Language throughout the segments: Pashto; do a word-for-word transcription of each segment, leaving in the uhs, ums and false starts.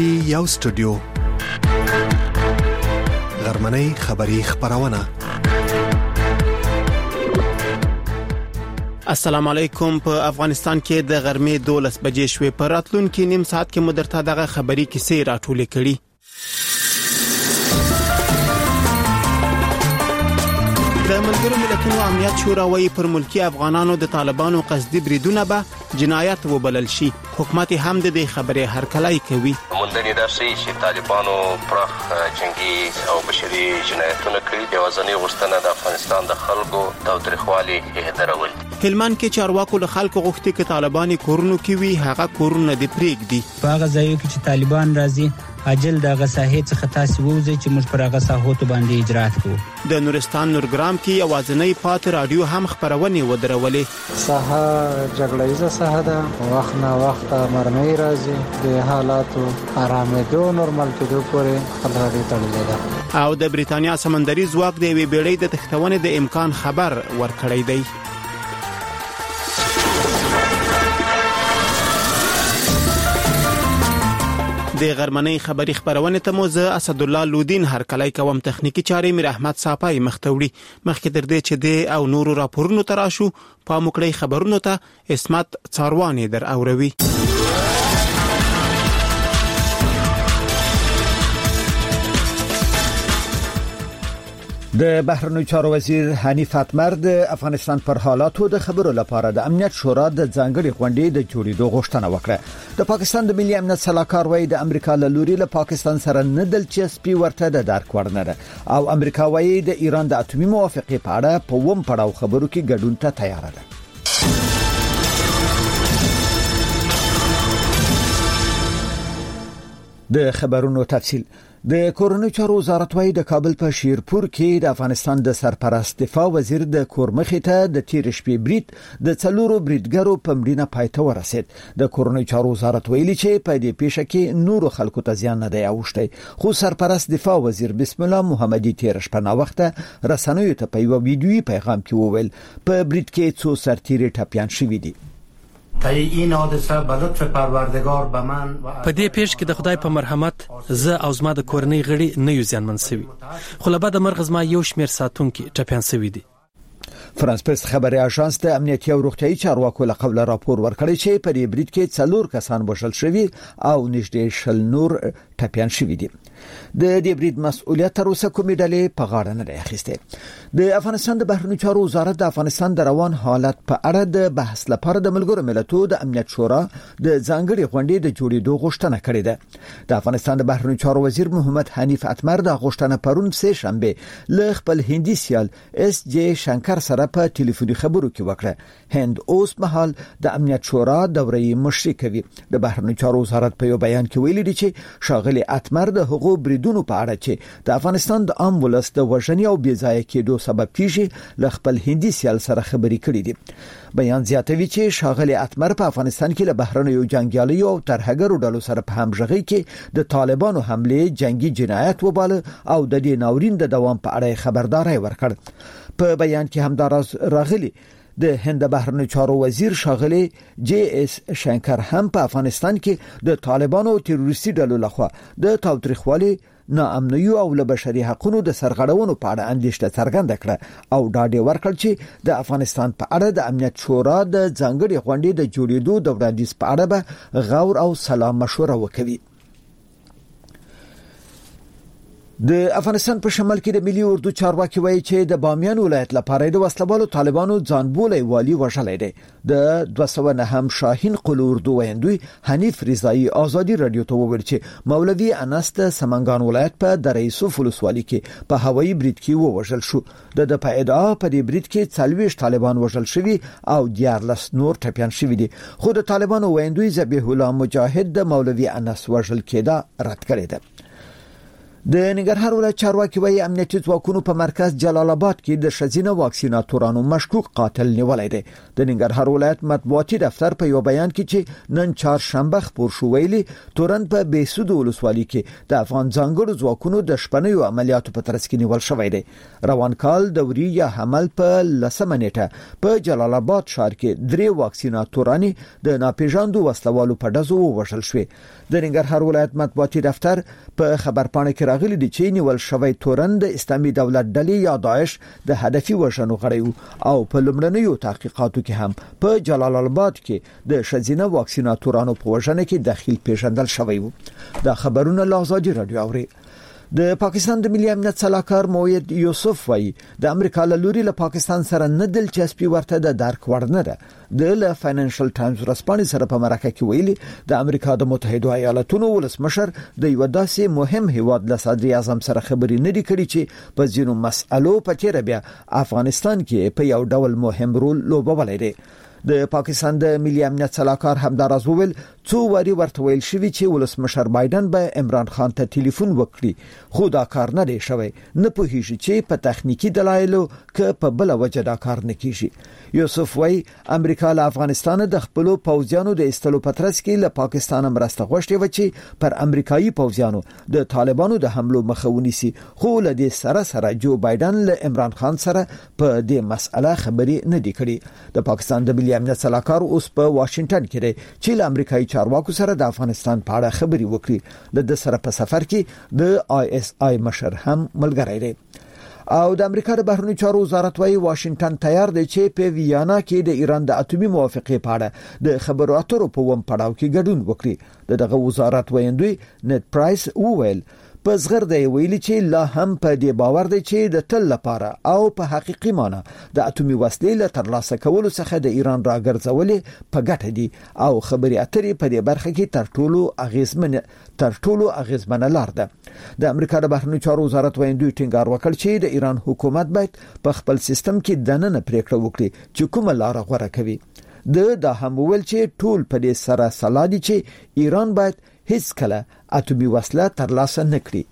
پی یو سټوډیو غرمنۍ خبری خبرونه. السلام علیکم. په افغانستان کې د غرمې دولس بجې شوې. په راتلونکي نیم ساعت کې مدرته دغه خبري کیسې راټولې کړي. د ملګرو ملتونو امنیت شورا وايي پر ملکی افغانانو د طالبانو قصدي بریدونه به جنایت وبلل شي. حکومت هم د دې خبرې هرکلی کوي. موندنې دا شي چې طالبانو پرخ جنگي او بشري جنایتونه کړي. د وزنی غوښتنه د افغانستان د خلکو د تاریخوالي اهدارول. هلمند کې چارواکو له خلکو غوښتي چې طالبان کورونو کې وي هغه کورونه د پریږدي. په هغه ځای کې چې طالبان راځي اجل دغه ساحې څخه تاسو ووځي چې موږ پر هغه ساحو باندې اجرات کوو. د نورستان نورګرام کې اوازنۍ پات رادیو هم خبرونه ودرولې. ساحه جګړه‌یزه ساحه ده، وخت نه وخت مرمۍ راځي، د حالاتو آرامېدو نورمال کېدو پورې خبرې تړلې ده. او د بریتانیا سمندري ځواک د وی بیړۍ د تختونې د امکان خبر ورکړی دی. د غرمنۍ خبری خبرونه ته مو زه اسد الله لودین هرکلی کوم. تخنیکی چارې میر احمد صافای مختوړي. مخکې تر دې چې د او نورو راپورونو تراشو په مکړی خبرونو ته اسمت څاروانی در اوروي. د بهرنیو چارو وزیر حنیف اتمر د افغانستان پر حالاتو د خبرو لپاره د امنیت شورا د ځانګړي غونډې د جوړېدو غوښتنه وکړه. د پاکستان د ملي امنیت صلاحکار وایي د امریکا له لوري له پاکستان سره نه دلچسپي ورته د درک ورنره او امریکا وایي د ایران د اټومي موافقې په اړه په ووم پړاو خبرو کې ګډون ته تیار ده. د خبرونو تفصیل. د کورونو چارو وزارت وايي د کابل په شیرپور کې د افغانستان د سرپرست دفاع وزیر د کورمخې ته د تیر شپې بریټ د څلورو بریټګرو په مړینه پایته ورسید. د کورونو چارو وزارت ویلي چې په دې پیښه کې نورو خلکو ته زیان نه دی اوښتی، خو سرپرست دفاع وزیر بسم الله محمدي تیر شپه نا وخته رسنیو ته په یو ویډیويي پیغام کې وویل په بریټ کې څو سرتیري ټپیان شوي دي. این حادثه به لطف پروردگار به من په دې پیښ کې د خدای په مرحمت زه او زما د کورنۍ غړي نه یو ځانمن شوي، خو له بعد مرغ زما یو شمیر ساتونکي ټپیان شوي دي. فرانس پرس خبري اژانس د امنیتي او روغتيایي چارواکو له قبل راپور ورکړی چې په دې بریټ کې څلور کسان وژل شوي او نږدې شل نور ټپیان شوي دي. د دې بریټ مسؤلیت تر اوسه کومې ډلې په غاړه نه اخیسته. د افغانستان د بهرنیو چارو وزارت د افغانستان د روان حالت په اړه د بحث لپاره د ملګرو ملتونو د امنیت شورا د ځانګړي غونډې د جوړېدو غوښتنه کړې ده. د افغانستان د بهرنیو چارو وزیر محمد حنیف اتمر د غوښتنه پرون سه شنبه له خپل هندي سیال اس جی شنکر سره په ټلیفوني خبرو کې وکړه. هند اوس مهال د امنیت شورا دورې مشري کوي. د بهرنیو چارو وزارت په یو بیان کې ویلي دی چې شاغلي اتمر د حقوق بریدونو په اړه چې د افغانستان د عام ولس د وژنې او بېځایه کېدو سبب کیږي له خپل هندي سیال سره خبرې کړې دي. بیان زیاتوي چې شاغلي اتمر په افغانستان کې له بهرنیو جنگیالیو او ترهګرو ډلو سره په همغږي کې د طالبانو حمله جنگي جنایت وباله او د دې ناورین د دوام په اړه خبرداري ورکړ. په بیان کې هم دراز راغلي د هند بهرنیو چارو وزیر شاغلي جی اس شنکر هم په افغانستان کې د طالبانو تروریستي ډلو لخوا د تاوتریخوالي ناامنۍ او له بشري حقوقو د سرغړونو په اړه اندېښنه څرګنده کړه او ډاډ ورکړ چې د افغانستان په اړه د امنیت شورا د ځانګړي غونډې د جوړېدو د وړاندیز په اړه به غور او سلا مشوره وکوي. د افغانستان په شمال کې د ملي اردو چارواکي وایي چې د بامیان ولایت لپاره د وسلوالو طالبانو ځانبولې والی وژلې ده. د دوه سوه نه هم شاهین قل اردو ویندوی حنیف رضایی آزادی رادیو ته وویل چې مولوی انس د سمنګان ولایت په دره یوسف ولسوالۍ کې په هوایي بریډ کې ووژل شو. د د په ادعا په دې بریډ کې څلوېښت طالبان وژل شوي او دیارلس نور ټپیان شوي دي، خو د طالبانو ویندوی ذبیح الله مجاهد د مولوی انس وژل کېدا رد کړی ده. د ننګرهار ولایت چارواکي وايي امنیتي ځواکونو په مرکز جلال آباد کې د شزینه واکسیناتورانو مشکوک قاتل نیولای دی. د ننګرهار ولایت مطبوعاتي دفتر په یو بیان کې چې نن چهارشنبه خبر شو ویلي تورن په بیسود ولسوالۍ کې د افغان ځانګړو ځواکونو د شپنیو عملیاتو په ترڅ کې نیول شوی دی. روان کال دوري یا حمل په لسمه نیټه په جلال آباد ښار کې درې واکسیناتورانی د ناپېژاندو وسلوالو په ډزو ووژل شوې. د ننګرهار ولایت مطبوعاتي دفتر په خبرپاڼه کې راغلي دي چې نیول شوی تورن د اسلامي دولت ډلې یا داعش د هدفي وژنو غړي او په لومړنیو تحقیقاتو کې هم په جلال آباد کې د شزینه واکسیناتورانو په وژنه کې دخیل پیژندل شوی وو. دا خبرونه له ازادي رادیو اوري. د پاکستان د ملي امنیت صلاحکار موید یوسف وایي د امریکا له لوري له پاکستان سره نه دلچسپي ورته د درک وړ نه ده. د له فاینانشل ټایمز ورسپانې سره په مرکه کې ویلي د امریکا د متحده ایالاتونو ولسمشر د یو داسې مهم هیواد له صدر اعظم سره خبرې نه دي کړې چې په ځینو مسألو په تیر بیا افغانستان کې په یو ډول مهم رول لوبولی دی. د پاکستان د ملي امنیت صلاحکار همداراز وویل څو واری ورته ویل شوی چې ولسمشر بایدن به عمران خان ته ټلیفون وکړي خو دا کار نه دی شوی. نه پوهیږي چې په تخنیکی دلایلو که په بل وجه دا کار نه کیږي. یوسف وای امریکا له افغانستان د خپل پوځیانو د استلو پترس کې له پاکستان مرسته غوښتي و چې پر امریکایي پوځیانو د طالبانو د حملو مخه ونیسي خو له دې سره سره جو بایدن له عمران خان سره په دې مسأله خبرې نه دی کړې. د پاکستان د ملي امنیت صلاحکار اوس په واشنگټن کې دی چې له امریکایي چارواکو سره د افغانستان په اړه خبرې وکړي. د سره په سفر کې د آی اس آی مشر هم ملګری دی. او د امریکا د بهرنیو چارو وزارت وايي واشنگټن تیار دی چې په ویانا کې د ایران د اټومي موافقې په اړه د خبرو اترو په وم پړاو کې ګډون وکړي. دغه وزارت ویندوی نت پرایس وویل په زغر دی ویلي چې لا هم په دې باور دی چې د تل لپاره او په حقيقي معنی د اټومي وسلې له ترلاسه کولو څخه د ایران راګرځولې په ګټه دي او خبري اترې په دې برخه کې تر ټولو اغیزمن تر ټولو اغیزمن لار ده. د امریکا د بهرنیو چارو وزارت ویندوی ټینګار وکړ چې د ایران حکومت باید په خپل سیستم کې دننه پریکړه وکړي چې کومه لار غوړه کوي. د دا هم ویل چې ټول په دې سره سلا دي چې ایران باید هیڅ کله اټومي وسله ترلاسه نکړي.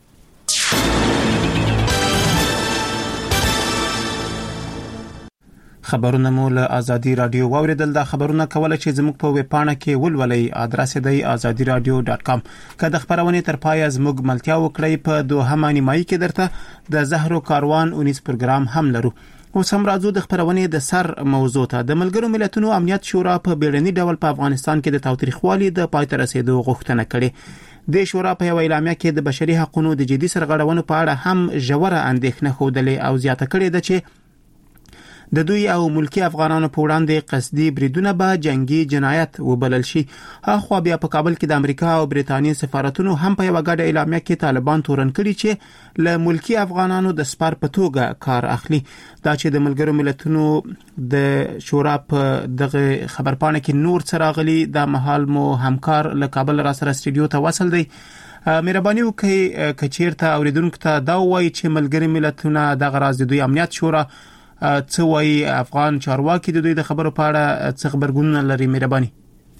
خبرونه مو له ازادي رادیو واوریدل. دا خبرونه کول چې زموږ په ویب پاڼه کې ولولئ. ادرس دی azadi radio dot com. که د خبرونه تر پای زموږ ملتیا وکړئ په دوهمه نیمایي کې درته د زهرو کاروان اونیس پروګرام هم لرو. اوس هم راځو د خبرونه د سر موضوع ته. د ملګرو ملتونو امنیت شورا په بیړني ډول په افغانستان کې د تاوتریخوالي د پای ته رسیدو غوښتنه کړې. د شورا په یو اعلامیه کې د بشري حقوقو د جدي سرغړونو په اړه هم ژوره اندېښنه خوده او زیاته کړې ده چې د دوی او ملکی افغانانو په وړاندې قصدي بریدونه به جنگي جنایت وبلل شي. هغه بیا په کابل کې د امریکا او برېټانیا سفارتونو هم په یو غاډه اعلامیه کې طالبان تورن کړي چې له ملکی افغانانو د سپار په توګه کار اخلي. دا چې د ملګرو ملتونو د شورا په دغه خبرپاڼه کې نور څراغلي د محل مو همکار له کابل را سره استودیو ته وصل دی. مهرباني وکړئ کچیرته اوریدونکو ته دا وایي چې ملګري ملتونه د غراز د دوی امنیت شورا څه وایي افغان چارواکي د دوی د خبرو په اړه څه خبرګون لري. مهرباني.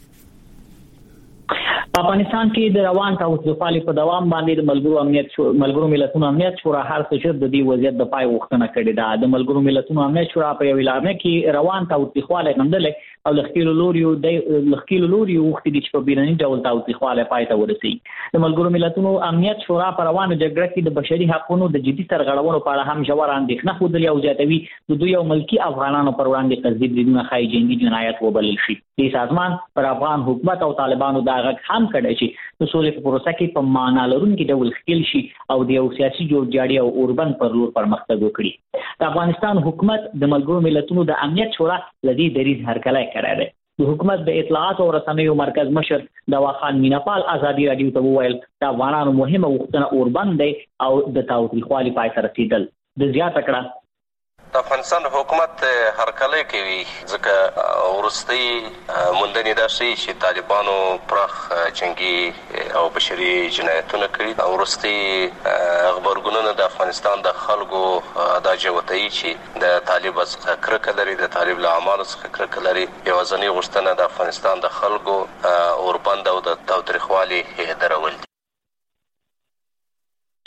افغانستان کې د روان تاوتریخوالي په دوام باندې د ملګرو امنیت شورا ملګرو ملتونو امنیت شورا هر څه چې د دې وضعیت د پای وختونه کړی دا. د ملګرو ملتونو امنیت شورا په یو اعلامیه کې روان تاوتریخوالي غندل او لخکیلو لوريو د لخکیلو لوريو وخت دي چې په بیرني ډول تاوتریخوالي پای ته ورسي. د ملګرو ملتونو امنیت شورا په روانه جګړه کې د بشري حقوقو د جدي سرغړونو په اړه هم ژور اندېښنه خوده او زیاتوي د دوی او ملکی افغانانو پر وړاندې قصدي بریدونه خای جنگي جنایت وبلل شي. د سازمان پر افغان حکومت او طالبانو دا غږ هم کړی چې د سولې په پروسه کې په معنا لرونکي ډول خپل شي او د یو سیاسي جوړجاړي او اوربن پر لور پرمختګ وکړي. د افغانستان حکومت د ملګرو ملتونو د امنیت شورا لدی دریز هرکلی کړی دی. د حکومت د اطلاعات او رسنیو مرکز مشر دواخان میناپال ازادي رادیو ته وویل د افغانانو مهمه وختونه اوربن دی او د تاوتریخوالي پای ته رسیدل. د زیاته کړه د افغانستان حکومت هرکلی کوي ځکه ورستي موندنې دا شي چې طالبانو پرخ جنگي او بشري جنایتونه کړي او ورستي خبرګونونه د افغانستان د خلکو د جوتای چې د طالب څخه کرکه لري د طالب له اعمالو څخه کرکه لري. یوازنی غوښتنه د افغانستان د خلکو اوربند او د تاوتریخوالي هدرول.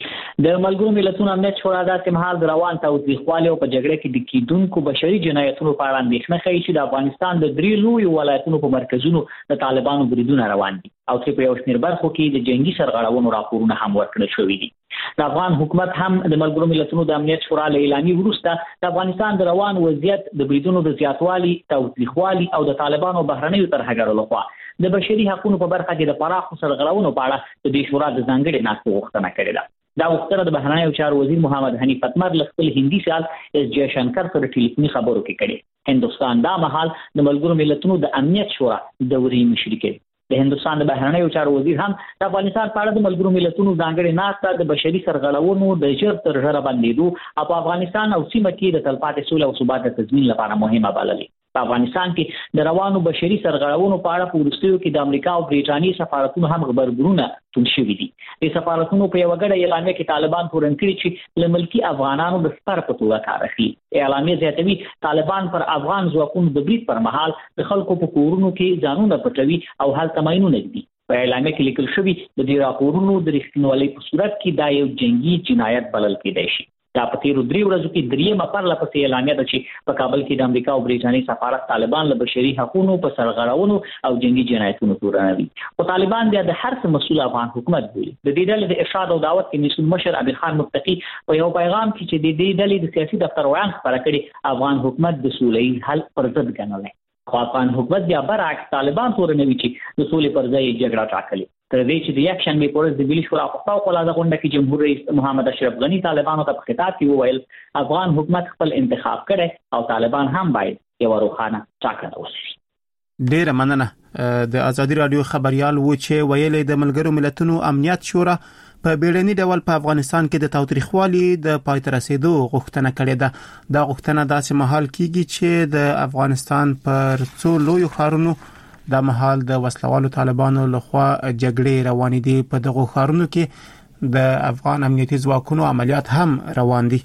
د ملګرو ملتونو امنیت شورا د مهال د روان تاوتریخوالي او په جګړه کې د کیدونکو بشري جنایتونو په اړه اندېښنه ښیي چې د افغانستان د درې لویو ولایتونو په مرکزونو د طالبانو بریدونه روان دي او چې په یو شمېر برخو کې د جنگي سرغړونو راپورونه هم ورکړل شوي دي. د افغان حکومت هم د ملګرو ملتونو د امنیت شورا له اعلانې وروسته د افغانستان د روان وضعیت د بریدونو د زیاتوالي، تاوتریخوالي او د طالبانو بهرنیو ترهګرو لخوا د بشري حقوقو په برخه کې د پراخو سرغړونو په اړه د دې شورا د ځانګړي ناستې غوښتنه کړې ده. دا غوښتنه د بهرنیو چارو وزیر محمد حنیف اتمر له خپل هندي سیال اس جے شنکر سره ټلیفوني خبرو کې کړې. هندستان دا مهال د ملګرو ملتونو د امنیت شورا دوري مشري کوي. د هندستان د بهرنیو چارو وزیر هم د افغانستان په اړه د ملګرو ملتونو ځانګړي ناسته د بشري سرغړونو د ژر تر ژره بندېدو او په افغانستان او سیمه کې د تلپاتې سولې او ثبات د تضمین لپاره مهمه بللې. په افغانستان کې د روانو بشري سرغړونو په اړه په وروستیو کې د امریکا او برېټانیا سفارتونو هم خبرګونونه تون شوي دي. د سفارتونو په یو غړي اعلامیه کې طالبان تورن کړی چې ل ملکی افغانانو د سپر په توګه کار اخلي. اعلامیه زیاتوي طالبان پر افغان ځواکونو د برید پر مهال د خلکو په کورونو کې ځانونه پټوي او هلته ماینونه دي. په اعلامیه کې لیکل شوی د دې راپورونو د رښتینولۍ په صورت کې دا یو جنگي جنایت بلل کېدای شي. دا په تیرو درې ورځو کې دریمه پرله پسې اعلامیه ده چې په کابل کې د امریکا او برېټانیا سفارت طالبان له بشري حقوقو په سرغړونو او جنگي جنایتونو تورنوي. او طالبان د هر څه مسؤل افغان حکومت بولي. د دې ډلې د ارشاد او دعوت کې مسؤل مشر ابي خان متقي په یو پیغام کې چې د دې ډلې د سیاسي دفتر وړاندې خبره کړې افغان حکومت د سولې حل پر ضد ګڼلی. خو افغان حکومت بیا برعکس طالبان تورنوي چې د سولې پر ځای جګړه ټاکلې. تر دې چې د یک شنبه پورز د ملي شورا په فوق العاده غونډه کې جمهور رئیس محمد اشرف غنی طالبانو ته په خطاب کې وویل افغان حکومت خپل انتخاب کړي او طالبان هم باید یو روښانه ټاکنه وشي. ډیره مننه. د ازادي رادیو خبريال و چې ویلې د ملګرو ملتونو امنیت شورا په بیړني ډول په افغانستان کې د تاوتریخوالي د پای ته رسیدو غوښتنه کړې ده. دا غوښتنه داسې مهال کیږي چې د افغانستان پر څو لوی ښارونو د مهال د وسلوالو طالبانو لخوا جګړې روانې دي. په دغه ښارونو کې د افغان امنیتي ځواکونو عملیات هم روان دي.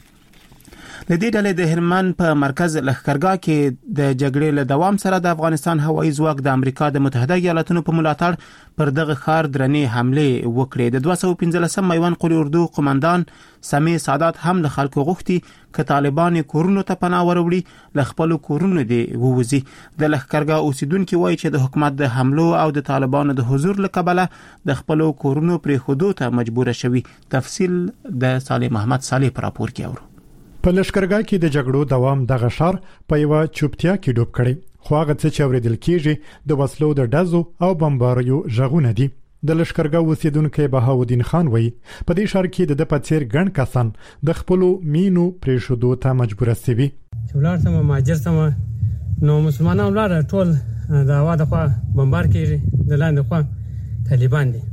د دې ډلې د هلمند په مرکز لښکرګاه کې د جګړې له دوام سره د افغانستان هوایي ځواک د امریکا د متحده ایالاتونو په ملاتړ پر دغه ښار درنې حمله وکړې. د دوه سوه پنځلسم میوان قلي اردو قومندان سمي سادات هم له خلکو غوښتي ک طالبان کورونو ته پناه وروړي له خپل کورونو دی ووزي. د لښکرګاه اوسیدونکو وایي چې د حکومت د حملو او د طالبانو د حضور له کبله د خپل کورونو پرې خودو ته مجبور شوي. تفصیل د صالح محمد صالح پر راپور کې اورو. په لښکرګاه کې د جګړو دوام دغه ښار په یو چوپتیا کې ډوب کړي. خو هغه څه چې اوریدل کېږي د وسلو د ډزو او بمباریو ژغونه دي. د لښکرګاه اوسیدونکو بهاودین خان وایي په دې ښار کې د پاتیر ګڼ کسان د خپل مینو پرې شودو ته مجبور شوي. ولر سم ماجر سم نو مسلمانانو ولر ټول دا واده خو بمبار کېږي د لاندې خو طالبان دي.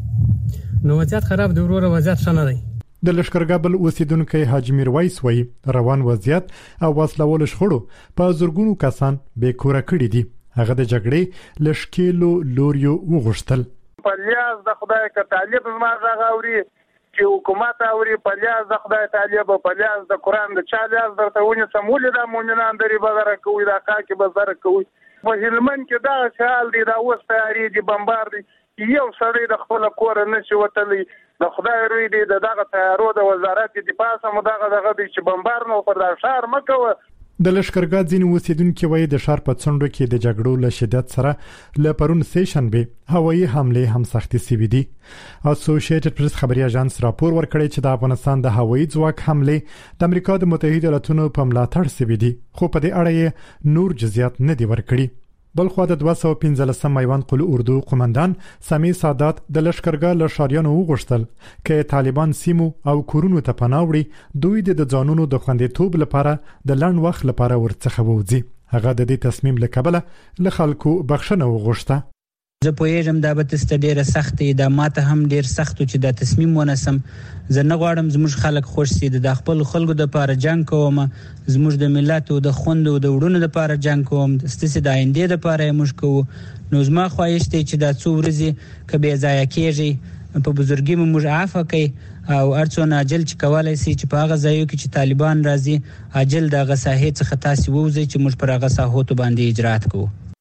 نو وضعیت خراب دی، ورور وضعیت شنه دی. د لښکرګاه بل اوسیدونکو حاجی میرویس وایي روان وضعیت او وسلوال شخړو په زورګونو کسان بې کوره کړي دي. هغه د جګړې لشکېلو لوریو وغوښتل. پلیاز د خدای ک طالب ما غاوري چې حکومت اوري، پلیاز د خدای طالب، پلیاز د قران د چالیاز درته ونی سمول د مؤمنان درې بغره کوي د حقا کې بزر کوي. په هلمند کې دا شال دي، دا اوس تیاری دي، بمبار دي. یو سړی د خپل کور نه شي وتلی. د خدای روی دی دغه تیارو د وزارت دفاع سم دغه دغه چې بمبار نو پر دا شهر مکوه. د لښکرګاه ځینې اوسیدونکو وایي د ښار په څنډو کې د جګړو له شدت سره له پرون سه شنبه هوایي حمله هم سختي سوي دي. اسوسییټډ پریس خبري اژانس راپور ورکړی چې د افغانستان د هوایي ځواک حمله د امریکا د متحده ایالاتونو په ملاتړ سوي دي، خو په دې اړه نور جزئیات نه دي ورکړي. بلخو د دوه سوه پنځلسم میوان قلي اردو قومندان سمي سادات د لښکرګاه له شاریانو وغوښتل چې طالبان سیمو او کورونو ته پناه وړي، دوی د ځانونو د خوندیتوب لپاره د لنډ وخت لپاره ورڅخه ووځي. هغه د دې تصمیم له کبله له خلکو بخښنه وغوښته. زه پوهیږم دا به تاسو ته ډیره سخت دی، دا ماته هم ډیر سخت چې دا تصمیم ونسم. زه نه غواړم زموږ خلک خوش سي، د خپل خلکو د لپاره جنگ کوم، زموږ د ملت او د خوند او د وړونو د لپاره جنگ کوم، ستاسو د آینده د لپاره موږ کوو. نو زما خواهش دی چې دا څو ورځې کبه ځای کېږي په بزرګي موږ عفو کوي او ارڅونه اجل چې کولای سي چې په هغه ځایو کې چې طالبان راځي اجل دغه ساحې څخه تاسو ووځي چې موږ پر هغه ساحو ته باندې اجرات کوو.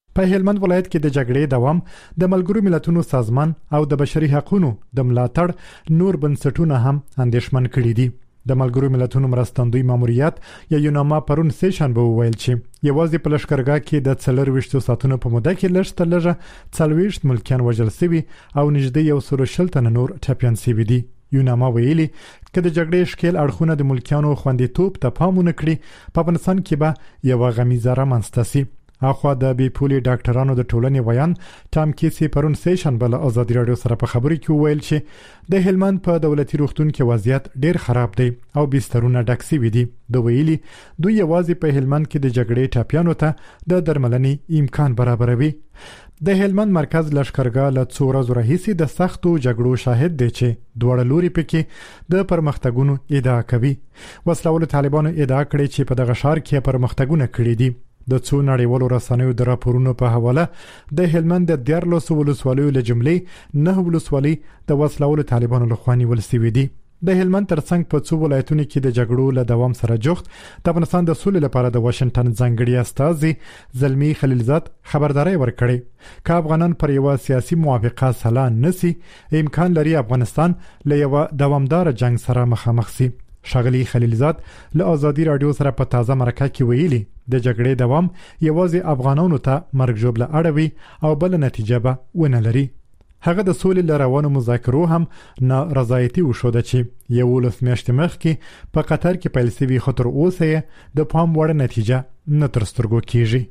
په هلمند ولایت کې د جګړې دوام د ملګرو ملتونو سازمان او د بشري حقوقو د ملاتړ نور بنسټونه هم اندېښمن کړي دي. د ملګرو ملتونو مرستندوی ماموریت یا یوناما پرون سه شنبه وویل چې یوازې په لشکرګاه کې د څلور ویشتو ساعتونو په موده کې لږ تر لږه څلوېښت ملکیان وژل شوي او نږدې یو سل شل تنه نور ټپیان شوي دي. یوناما ویلي چې د جګړې ښکیل اړخونه د ملکیانو خوندیتوب ته پام ونه کړي په افغانستان کې به یو غمیزه رامنځته شي. اخوا د بي پولي ډاکټرانو د ټولنې ویان ټام کیسي پرون سه شنبه له ازادي رادیو سره په خبرو کې ویل چې د هلمند په دولتي روغتون کې وضعیت ډیر خراب دی او بسترونه ډک شوي دي. د ویلي دوی یوازې په هلمند کې د جګړې ټاپیانو ته د درملنې امکان برابروي. د هلمند مرکز لشکرګاه له څو ورځې راهیسې د سختو جګړو شاهد دی چې دوړ لوري پکې د پرمختګونو ادعا کوي. وسلوال طالبانو ادعا کړې چې په دغه ښار کې پرمختګونه کړي دي. د څو نړیوالو رسنیو د راپورونو په حواله د هلمند د دیارلسو ولسوالیو له جملې نه ولسوالۍ د وسلوال طالبانو لخوا نیول شوې دي. د هلمند ترڅنګ په څو ولایتونو کې د جګړو له دوام سره جوخت د افغانستان د سولې لپاره د واشنگټن ځانګړي استازي زلمی خلیلزاد خبرداري ورکړې چې افغانان پر یو سیاسي موافقه سلا نسی امکان لري افغانستان له یو دوامدار جنگ سره مخامخ شي. شغلی خلیلزاد له ازادي رادیو سره په تازه مرکه کې ویلي د جګړې دوام یوازې افغانانو ته مرګ ژوبله اړوي او بل نتیجه به ونه لري. هغه د سولې لروانو مذاکرو هم نارضایتي وشوده چې یو لس میاشتې مخکې په قطر کې پیل شوی خطر اوسه د پام وړ نتیجه نه تر سترګو کیږي.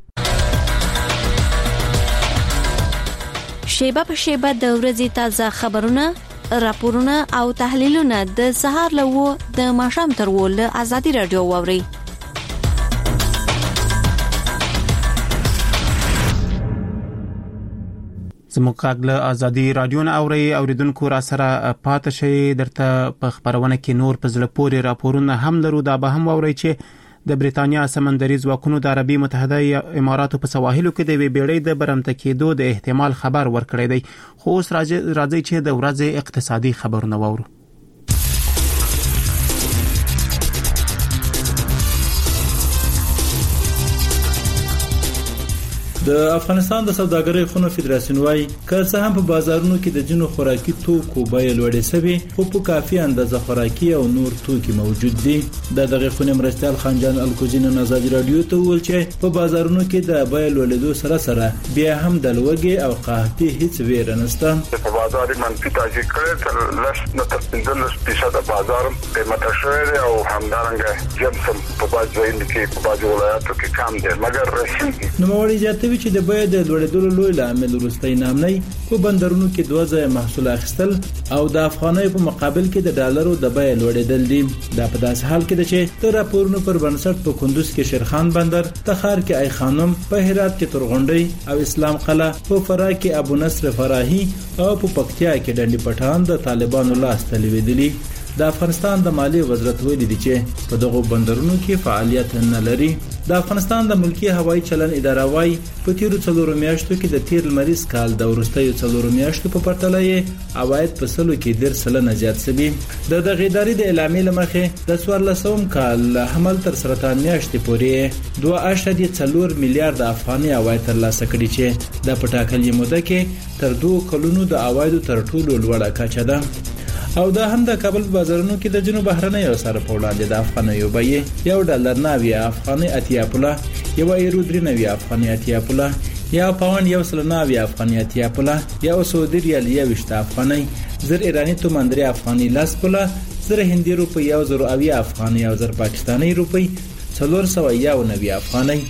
شیبه په شیبه د ورځې تازه خبرونه، راپورونه او تحلیلونه د سهار لوو د ماښام تر ول ازادي رادیو ووري. زموږ له ازادي رادیو نه اوري اوریدونکو را سره پاتې شي. درته په خبرونه کې نور په زړه پورې راپورونه هم لرو. دا به هم اوري چې د بریتانیا سمندري ځواکونو د عربي متحده اماراتو په سواحلو کې د بیړۍ د برمته کېدو د احتمال خبر ورکړی دی. خو اوس راځي چې د ورځې اقتصادي خبرونه وورو. د افغانستان د سوداګرۍ خونو فدراسیون وايي که څه هم په بازارونو کې د جنو خوراکي توکو بیه لوړې شوې خو په کافي اندازه خوراکي او نور توکي موجود دي. د دغه خونې مرستيال خانجان الکوزی نن ازادي رادیو ته ویل چې په بازارونو کې د بیه لوړېدو سره سره بیا هم د لوګي او قحطي هیڅ ویره نشته. په بازار منفي تاثیر کړی تر لږ نه تر پنځلس فیصد بازار قیمت شوی او همدارنګه جمسم په بازار کې په بازار ولایتو کې کم دي مګر رسیدي. نو موري جاتوي چې د بیه د لوړېدلو لوی لامل وروستۍ نامنۍ په بندرونو کې دوه ځای محصول اخیستل او د افغانۍ په مقابل کې د ډالرو د بیه لوړېدل دي. دا په داسې حال کې ده چې د راپورونو پر بنسټ په کندوز کې شیرخان بندر، تخار کې ای خانم، په هرات کې تورغونډۍ او اسلام قلعه، په فراه کې ابو نصر فراهي او په پکتیا کې ډنډي پټان د طالبانو لاس ته لوېدلي. د افغانستان د مالی وزارت ویلي دی چې په دغه بندرونو کې فعالیت نه لري. د افغانستان د ملکی هوایي چلن اداره وايي په تیرو څلورو میاشتو کې د تیر لمریز کال د وروستیو څلورو میاشتو په پرتله یې عواید په سلو کې ډېر سلنه زیات شوي. د دغه ادارې د اعلامیې لمخې د څوارلسم کال حمل تر سرطان میاشتې پورې دوه اعشاریه څلور میلیارډ افغاني عواید ترلاسه کړي چې د پټاکلې موده کې تر دوه کلونو د عوایدو تر ټولو لوړه کچه ده. او دا هم د کابل بازارونو کې د جنوب بهرنۍ او سره په وړاندې د افغانیو بیه یو ډالر نوي افغاني اتیا پوله، یو ایرو درې نوي افغاني اتیا پوله، یا پاوند یو سل نوي افغاني اتیا پوله، یو سعودي ریال یو ویشت افغاني، زر ایرانی تومان درې افغاني لاس پوله، زر هندي روپی یو زر اویا افغاني او زر پاکستاني روپی څلور سوه یو نوي افغاني.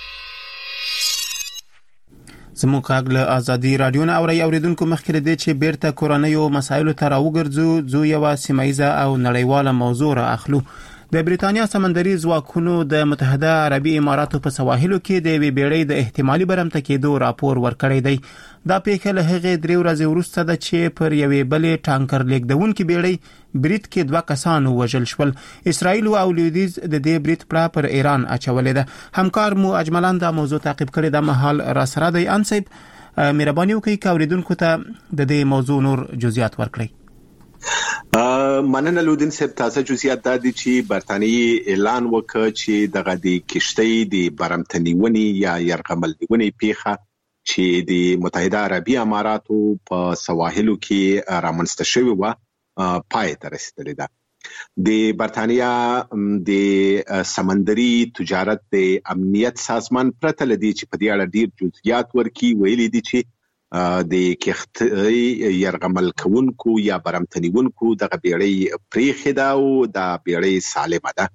زموږ کاغ له ازادي رادیو نه اوري اوریدونکو مخکې دې چې بیرته کورونیو مسایلو ته راوګرځو زو یو سیمایزه او نړیواله موضوع را اخلو. د بریتانیا سمندري ځواکونو د متحده عربي اماراتو په سواحلو کې د وی بیړۍ د احتمالي برمته کېدو راپور ورکړی دی. دا پیښه له هغه درې ورځې وروسته ده چې پر یوې بلې ټانکر لیکدونکو بیړۍ برید کې دوه کسان وژل شول. اسرائیل او لویدیز د دې برید پړه پر ایران اچولې ده. همکار مو اجملان دا موضوع تعقیب کړی د محل را سره دی. انصیب مهرباني وکړئ چې اوریدونکو ته د دې موضوع نور جزئیات ورکړئ. مننه لودین صاحب. تازه جزئیات دا دي چې برتانیې اعلان وکړ چې دغه د کشتۍ د برمتنیونی یا يرغمل نیونی پیښه چې د متحده عربي اماراتو په سواحلو کې رامنځته شوی و پای ته رسیدلی ده. د برتانیا د سمندري تجارت د امنیت سازمان پرته لدی چې په دې اړه ډیر جزئیات ورکي ویلي دي چې د کښتۍ يرغمل کوونکو یا برمتنیونکو دغه بیړۍ پریخي دا او د بیړۍ سالمه ده.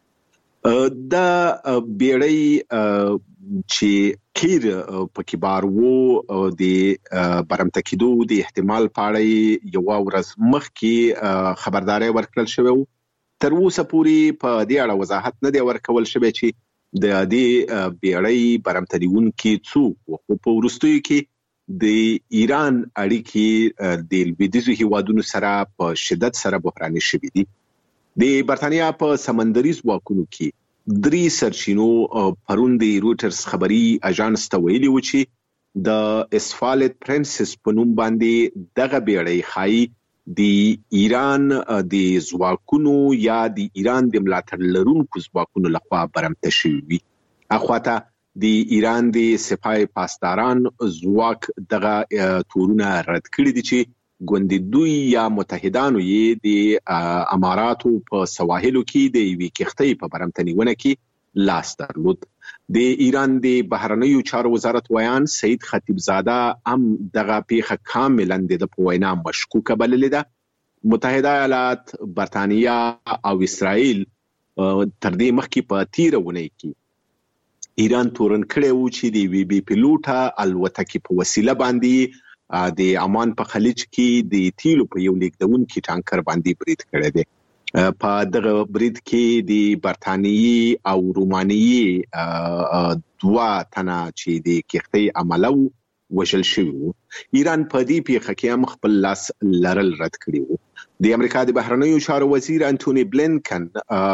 د بیړۍ چې کیر په کبار وو د برمته کېدو د احتمال په اړه یو ورځ مخکې خبرداري ورکړل شوی. تر اوسه پورې په دې اړه وضاحت نه دی ورکول شوی چې د دې بیړۍ برمتنیونکو څوک او په ورستیو کې د ایران اړیکې د لویدیځو هیوادونو سره په شدت سره بحراني شوې دي. د برتانیا په سمندري ځواکونو کې درې سرچینو پرون د رويټرز خبري اژانس ته ویلي و چې د اسفالت پرنسس په نوم باندې دغه بیړۍ خای د ایران د ځواکونو یا د ایران د ملاتړ لرونکو ځواکونو لخوا برمته شوې. اخواته د ایران د سپاه پاسداران ځواک دغه تورونه رد کړی دي چې ګوندې دوی یا متحدانو یې د اماراتو په سواحلو کې د یوې کښتۍ په برمتنیونه کې لاس درلود. د ایران د بهرنیو چارو وزارت ویان سید خطیبزاده هم دغه پیښه کاملا د په وینا مشکوکه بللې ده. متحده ایالات، برتانیا او اسرائیل تر دې مخکې په تیرونه کې ایران تورن کړی و چې د وی بي پیلوټه الوتکې په وسیله باندې د عمان په خلیج کې د تیلو په یو لیکدونکو ټانکر باندې برید کړی دی. په دغه برید کې د برتانیي او رومانیي دوا تنه چې د کښتۍ عملو وشل شوی وو. ایران په دې پیښه کې هم خپل لاس لرل رد کړی وو. د امریکا د بهرنیو چارو وزیر انټونی بلینکن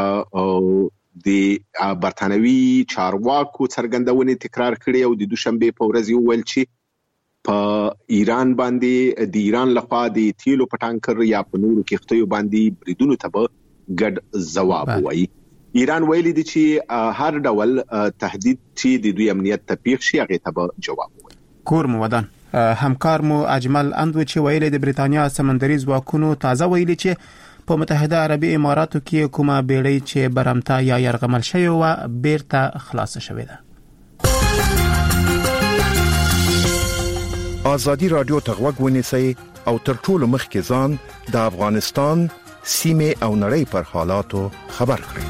د برتانوي چارواکو څرګندونې تکرار کړې او د دوشنبه په ورځ یو ویل چې په ایران باندې د ایران لخوا د تیلو په ټانکر یا په نورو کښتیو باندې بریدونو ته به ګډ ځواب وایي. ایران ویلي دي چې هر ډول تهدید چې د دوی امنیت ته پیښ شي هغه ته به جواب وایي. کور مو ودان همکار مو اجمل اندو چې ویلي د برتانیا سمندري ځواکونو تازه ویلي چې په متحده عربي اماراتو کې کومه بیړۍ چې برمته یا يرغمل شوی و بیرته خلاص شوې ده. ازادي رادیو ته غوږ ونیسئ او تر ټولو مخکې ځان د افغانستان سیمه او نړۍ پر حالاتو خبر کړئ.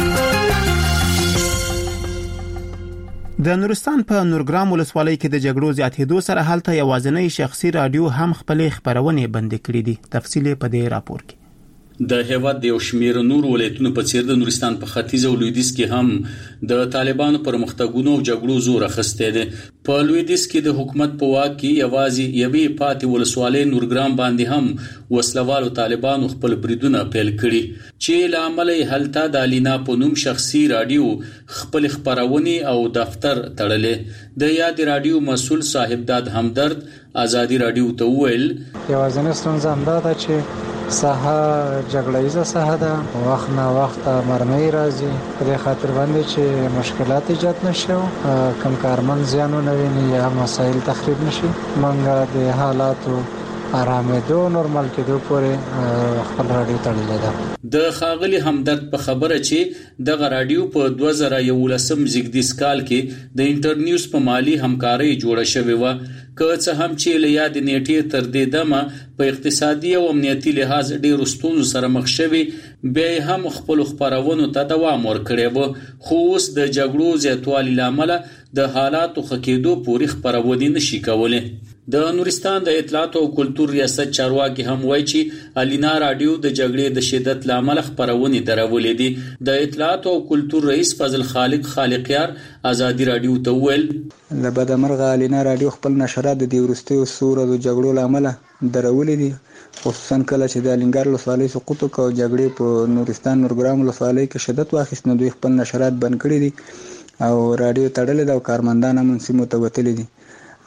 د نورستان په نورګرام ولسوالۍ کې د جګړو زیاتېدو سره هلته یوازینی شخصي رادیو هم خپل خبرونه بند کړې دي. تفصیل په دې راپور کې. د هیواد د یو شمېر نور ولایتونو په څیر د نورستان په ختیځ او لویدیځ کې هم د طالبانو پر مختګونو او جګړو زور اخیسته دي. په لویدیځ کې د حکومت په واک کې یوازې یوې پاتې ولسوالۍ نورګرام باندې هم وسلوالو طالبانو خپل بریدونه پیل کړي چې لامل یې هلته د الینا په نوم شخصي رادیو خپل خبرونه او دفتر تړلې. د یاد رادیو مسول صاحب داد همدرد ازادي رادیو ته ویل یوازینی ستونزه هم دا چې ساحه جګړه‌ایزه ساحه ده، وخت نه وخت مرمۍ راځي، په دې خاطر باندې چې مشکلات ایجاد نشي او کم کارمن زیانونه ویني یا مسایل تخریب نشي. منګه د حالاتو آرامېدو نورمال کېدو پورې خپل رادیو تړلې ده. د خاغلی همدرد په خبره چې د رادیو په دوه زره یولسم زیږدیز کال کې د انټرنیوز په مالی همکاري جوړه شوې و، که څه هم چې له یاد نیټې تر دې دمه په اقتصادي او امنیتي لحاظ ډېر ستونزو سره مخ شوي، بیا هم خپل خبرونو ته دوام ورکړی و. خو اوس د جګړو زیاتوالي لامل د حالاتو خکېدو پورې خبرونه نشي کولای. د نورستان د اطلاعات او کلتور ریاست چارواکي هم وایي چې الینا رادیو د جګړې د شدت لامل خبرونه درولې دي. د اطلاعات او کلتور رئیس فضل خالق خالقیار ازادي رادیو ته ویل د بدمرغه الینا رادیو خپل نشرات د ورستیو سور د جګړو لامل درولې دي، خصوصا کله چې د الینګار ولسوالۍ سقوط او جګړې په نورستان نورګرام ولسوالۍ کې شدت واخیست، نو دوی خپل نشرات بند کړي دي او رادیو تړلې ده او کارمندان هم سیمو ته وتلي دي.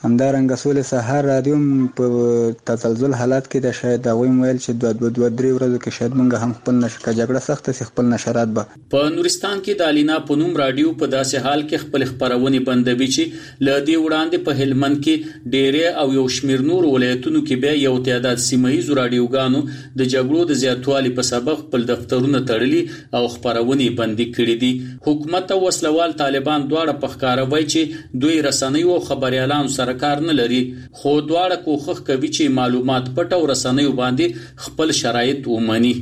همدارنګه سولې سهار رادیو په تزلزل حالات کې د شاید هغوی ویل چې دوه دوه دوه درې ورځې کې شاید موږ هم خپل نشکه جګړه سخته سي خپل نشرات به په نورستان کې د الینا پونوم رادیو په داسې حال کې خپل خبرونه بندوي چې لدی وړاندې په هلمند کې ډېر او یو شمیر نور ولایتونو کې به یو تعداد سیمایي رادیوګانو د جګړو د زیاتوالي په سبب خپل دفترونه تړلي او خبرونه بندي کړې دي. حکومت او وسلوال طالبان دواړه په ښکاروي چې دوی رسنۍ او خبريالانو سره کار نه لري خو دواړه کوښښ کوي چې معلومات پټ او رسنۍ باندې خپل شرایط ومني.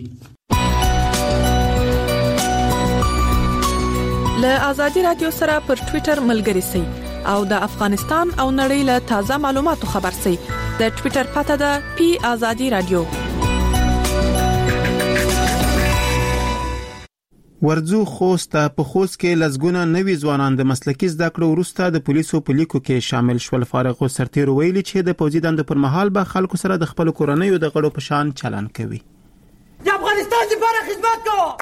له آزادي رادیو سره پر ټوئیټر ملګري سئ او د افغانستان او نړۍ له تازه معلوماتو خبر سئ. د ټوئیټر پته ده پی آزادي رادیو. ورځو خوست په خوست کې لزګونه نوي ځوانان د مسلکي زده کړو وروسته د پولیسو په لیکو کې شامل شول. فارغ سرتیر ویلي چې د پوځي دند پر مهال به خلکو سره د خپل کورنۍ د غړو په شان چلن کوي. د افغانستان لپاره خدمت کوه.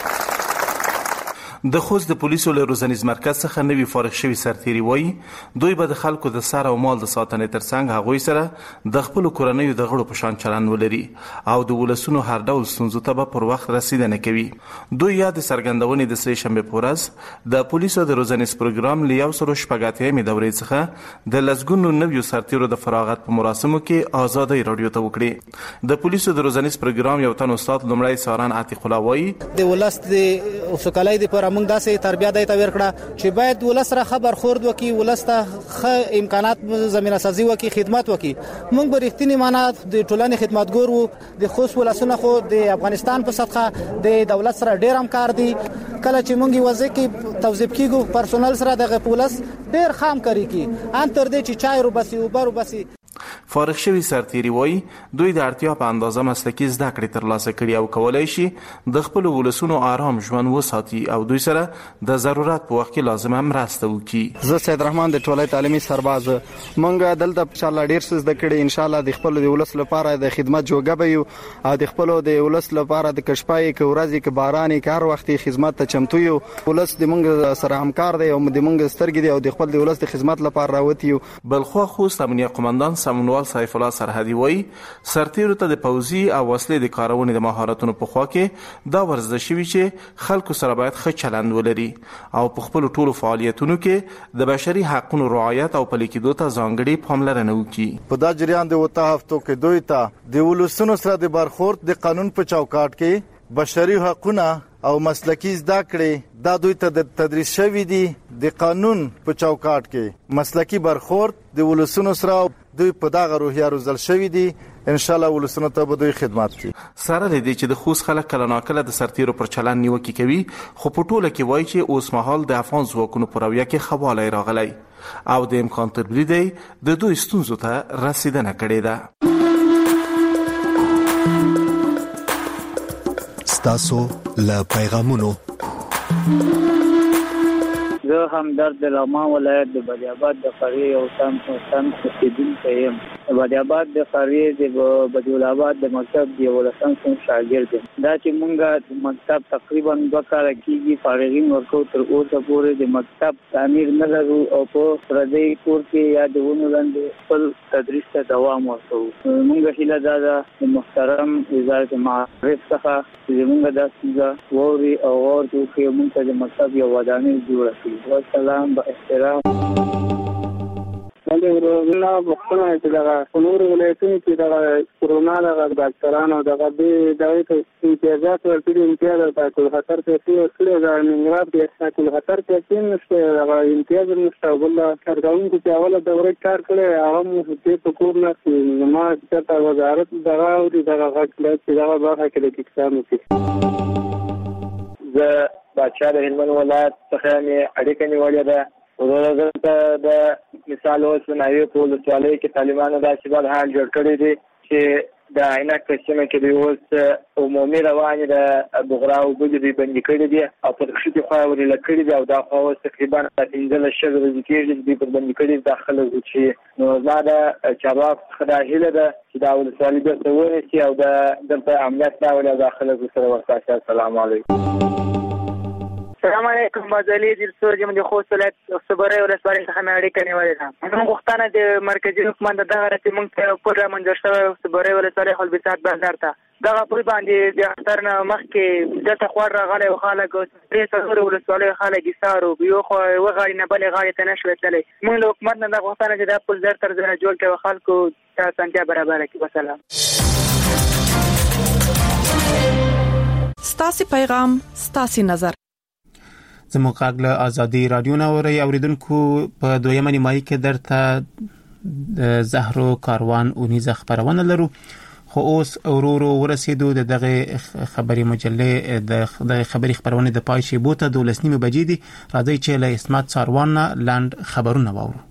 د خوست د پولیسو له روزنیز مرکز څخه نوی فارغ شوی سرتیری وایي دوی به د خلکو د سر او مال د ساتنې ترڅنګ هغوی سره د خپل کورنۍ د غړو په شان چلن ولري او د ولسونو هر ډول ستونزو ته به پر وخت رسیدنه کوي. دوی یا د سرګندونې د سې شنبه په ورځ د پولیسو د روزنیز پروګرام له یو سره شپږاتمې دورې څخه د لزګونو نویو سرتیرو د فراغت په مراسمو کې آزادۍ رادیو ته وکړي. د پولیسو د روزنیز پروګرام یو تن استاد لمړی ساران عتیق الله وایي د ولست د اوسکلای د پر موږ داسې تربیه دی ته ورکړه چې باید ولست را خبر خورد وکي ولست خ امکانات زمينه سازي وکي خدمت وکي. موږ به رښتینی معنا د ټولنې خدمتګور وو. د خوست ولسونه خو د افغانستان په صدقه د دولت سره ډیر همکار دي. کله چې موږ وځي کې توظیف کیږو پرسونل سره د پولیس ډیر خام کوي کی ان تر دې چې چای رو بسي او برو بسي. فارغ شوی سرتیری وایي دوی د اړتیا په اندازه مسلکي زده کړې ترلاسه کړي او کولای شي د خپل ولسونو آرام ژوند وساتي او دوی سره د ضرورت په وخت کې لازمه مرسته وکړي. زه سید رحمان د ټولای تعلیمي سرباز مونږ دلته ان شاء الله ډیر څه زده کړي ان شاء الله د خپل د ولس لپاره د خدمت جوګه به یو او د خپل د ولس لپاره د کشپای ک ورځي ک باراني کار وخت خدمت ته چمتو یو. ولس د مونږ سره همکار دی او د مونږ سترګې دی او د خپل د ولس د خدمت لپاره راوتی یو. بلخوا خوست امنیه قومندان سمونوال سیف الله سرحدي وایي سرتیرو ته د پوځي او وسلې د کارونې د مهارتونو په خوا کې دا ورزده شوی چې خلکو سره باید ښه چلند ولري او په خپل ټولو فعالیتونو کې د بشري حقوقو رعایت او پلي کېدو ته ځانګړي پاملرنه وکړي. په دا جریان د وته هفتو کې دوی ته د ولسونو سره د برخورد د قانون په چوکاټ کې بشري حقوقونه او مسلکی زده کړې دا دوی ته د تدریس شوی دي. د قانون په چوکاټ کې مسلکی برخورد د ولسونو سره دوی په دغه روحیه روزل شوی دي. ان شاء الله ولسونو ته به دوی خدمت کوي. سره دې چې د خوست خلک کله ناکله د سرتیرو پر چلن نیوکه کوي خو په ټوله کې وایي چې اوس مهال د افغان ځواکونو پر رویه کې خواله راغلی او د امکان تر بریده د دوی ستونزو ته رسیدنه کړې ده. ستاسو له پیغامونو زه همدرد لغمان ولایت د بدیاباد د قریه او سم سم اوسیدونکی یم. د بدیاباد د قریه د بدیولاباد د مکتب د ولسم سم شاګرد یم. دا چې مونږه مکتب تقریبا دوه کاله کېږي فارغین ورکو تر اوسه پورې د مکتب تعمیر نه لرو او په پردی کور کې یا د ونو لاندې خپل تدریس ته دوام ورکوو. مونږ هیله دا ده د محترم وزارت معارف څخه چې مونږ دا څنګه ووري او ور کې مونږ ته د مکتب یو ودانۍ جوړه کړي. والسلام با احترام. باندې ورونه وختونه چې دا نور ولایتونو کې دا کورونا دا ډاکټرانو دا به دا امتیازات ورکړي امتیاز په کل خطر کې څه کړی دا منګراب کې کل خطر کې څه نشته دا امتیاز نشته ولا کارګرونکو چې اوله دوره کار کړي هغه مو څه په کور نه ما چې وزارت دا او دا غږ چې دا برخه کې د کسانو کې زه بادشاہ د هلمند ولایت څخه مې اړیکه نیولې ده. ورته د مثال اوس نایو په ولسوالۍ کې طالبانو داسې بل حال جوړ کړی دی چې د عینک په سیمه کې دوی اوس عمومي روانې د بغرا او بلې دوی بندي کړي دي او په دښتې خوا ورېله کړي دي او دا خوا اوس تقریبا پنځلس شل ورځې کېږي چې دوی پر بندي کړي دي دا خلک چې نو زما د چارواکو څخه دا هیله ده چې دا ولسوالي بېرته ونیسي او د دلته امنیت راولي او دا خلک ورسره ورساسي. السلام علیکم. السلام علیکم. بازالي د سوجم د خوست ولایت صبري ولسوالۍ څخه مې اړیکه نیولې ده. موږ غوښتنه د مرکزي حکومت دغه راتې موږ ته پوره منځ شوی صبري ولسوالۍ خلبسات بازار ته دغه پوری باندې د اختر نه مخکې دلته خور راغلی او خلک درې څلور ولسوالۍ خلک ایستارو یو خو یوه غاړې نه بلې غاړې ته نه شوی تللی. موږ له حکومت نه دا غوښتنه چې دا پل زر تر زره جوړ کړي او خلکو ته اسانتیا برابره کړي. وسلام. ستاسو پیغام ستاسو نظر. زموږ غږ له ازادي رادیو نه اوري اوریدونکو په دویمه نیمایي کې درته د زهرو کاروان اونیزه خبرونه لرو. خو اوس اورورو ورسېدو د دغه خبري مجلې د دغه خبري خبرونه د پای شی بوته د لسنیمه بجې دي. راځي چې له اسمت ساروان لاند خبرونه واورو.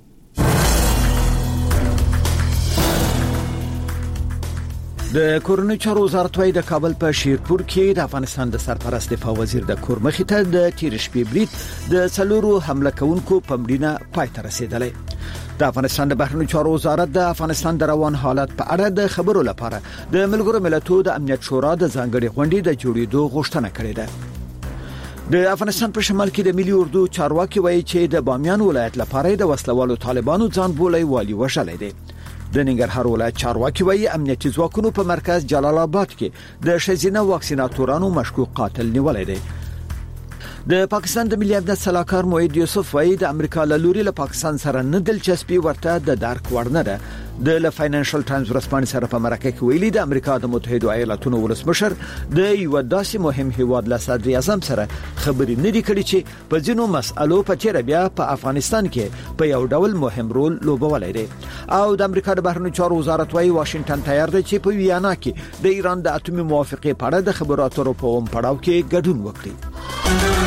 د کورنۍ چارو وزارت وايي د کابل په شیرپور کې د افغانستان د سرپرست دفاع وزیر د کور مخې ته د تیر شپې برید د څلورو حمله کوونکو په مړینه پای ته رسیدلې. د افغانستان د بهرنیو چارو وزارت د افغانستان د روان حالت په اړه د خبرو لپاره د ملګرو ملتونو د امنیت شورا د ځانګړي غونډې د جوړېدو غوښتنه کړې ده. د افغانستان په شمال کې د ملي اردو چارواکي وایي چې د بامیان ولایت لپاره د وسلوالو طالبانو ځان بولي والی وشلې دي. د ننګرهار ولایت چارواکي وایي امنیتي ځواکونو په مرکز جلال آباد کې د شزینه واکسیناتورانو مشکوک قاتل نیولې دي. د پاکستان د ملي امنیت سلاکار موحد یوسف وایي د امریکا له لوري له پاکستان سره نه دلچسپي ورته د دارک ورنه ده. د فاینانشل ټایمز ورسپانې سره په مرکه کې ویلي د امریکا د متحده ایالاتونو ولسمشر د یو داسې مهم هیواد له صدر اعظم سره خبرې نه دي کړې چې په ځینو مسألو په تیر بیا په افغانستان کې په یو ډول مهم رول لوبولای دي. او د امریکا د بهرنیو چارو وزارت وايي واشنگټن تیار دی چې په ویانا کې د ایران د اټومي موافقې په اړه د خبرو اترو په اوم پړاو کې ګډون وکړي.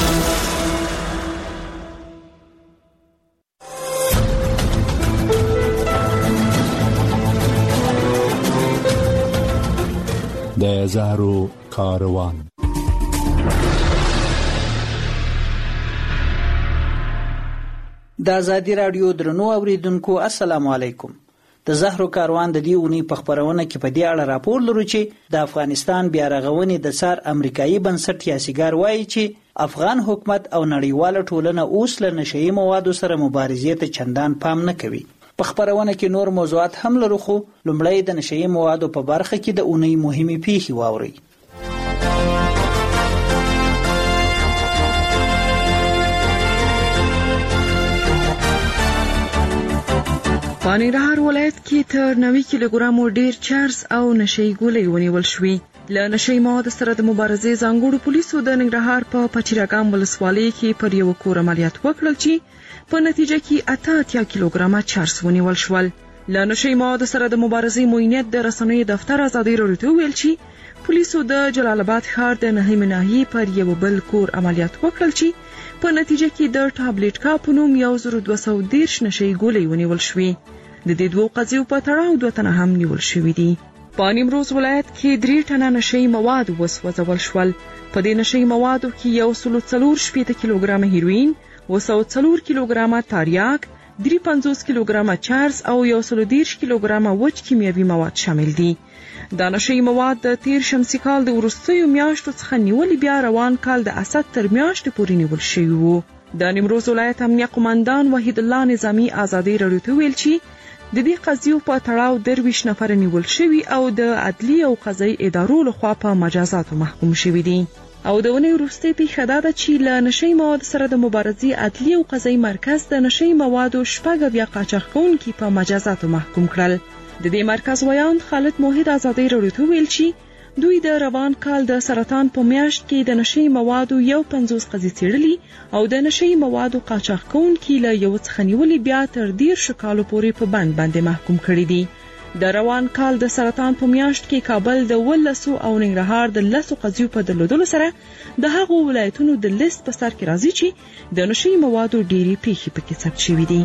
د زهرو کاروان. د ازادي رادیو درنو اوریدونکو السلام علیکم. د زهرو کاروان د دې اونۍ په خبرونه کې په دې اړه راپور لرو چې د افغانستان بیا رغونې د سار امریکایي بنسټ یاسیګار وایي چې افغان حکومت او نړیواله ټولنه اوس له نشئی موادو سره مبارزې ته چندان پام نه کوي. په خبرونه کې نور موضوعات هم لرو خو لومړی د نشئی موادو په برخه کې د اونۍ مهمه پیښې واوري. په ننګرهار ولایت کې تر نوي کیلوګرامو ډیر چرس او نشئی ګولۍ ونیول شوې. له نشئی موادو سره د مبارزې ځانګړو پولیسو د ننګرهار په پچیراګام ولسوالۍ کې پر یو کور عملیات وکړل چې په نتیجه کې اته اتیا کیلوګرامه چرس ونیول شول. له نشئی موادو سره د مبارزې موینت د رسنیو دفتر ازادي راډیو ویل چې پولیسو د جلال آباد ښار د نهمې ناحیې پر یو بل کور عملیات وکړل چې په نتیجه کې د ټابلیټ کاپ نوم یو زر دوه سوه دېرش نشئی ګولۍ ونیول شوې. د دې دوه قضیو په تړاو دوه تنه هم نیول شوي دي. په نیمروز ولایت کې درې ټنه نشئی مواد وسوځول شول. په دې نشئی موادو کې یو سل څلور شپېته کیلوګرامه هیروین، وسو څلور کیلوګرامه تاریاک، درې پنځوس کیلوګرامه چرس او یو سل دېرش کیلوګرامه وچ کیمیاوي مواد شامل دي. دا نشئی مواد د تیر شمسي کال د وروستیو میاشتو څخه نیول بیا روان کال د اسد تر میاشتې پورې نیول شوي وو. د نیمروز ولایت امنیه قومندان وحید الله نظامی ازادي راډیو ته ویل چې د دې قضیو په تړاو درویش نفر نیول شوي او د عدلی او قضایي ادارو لخوا په مجازاتو محکوم شوي دي. او د ونې وروستۍ پیښه دا ده چې له نشئی موادو سره د مبارزې عدلی او قضایي مرکز د نشئی موادو شپږ اویا قاچاق کوونکي په مجازاتو محکوم کړل. د دې مرکز ویاند خالد موحد ازادي راډیو ته ویل چې دوی د روان کال د سرطان په میاشت کې د نشئی موادو یو پنځوس قضیې څېړلي او د نشئی موادو قاچاق کوونکي له یو څخه نیولې بیا تر دېرشو کالو پورې په بند باندې محکوم کړي دي. د روان کال د سرطان په میاشت کې کابل د ولسو او ننګرهار د لسو قضیو په درلودلو سره د هغو ولایتونو د لیست په سر کې راځي چې د نشئی موادو ډېری پیښې پکې ثبت شوي دي.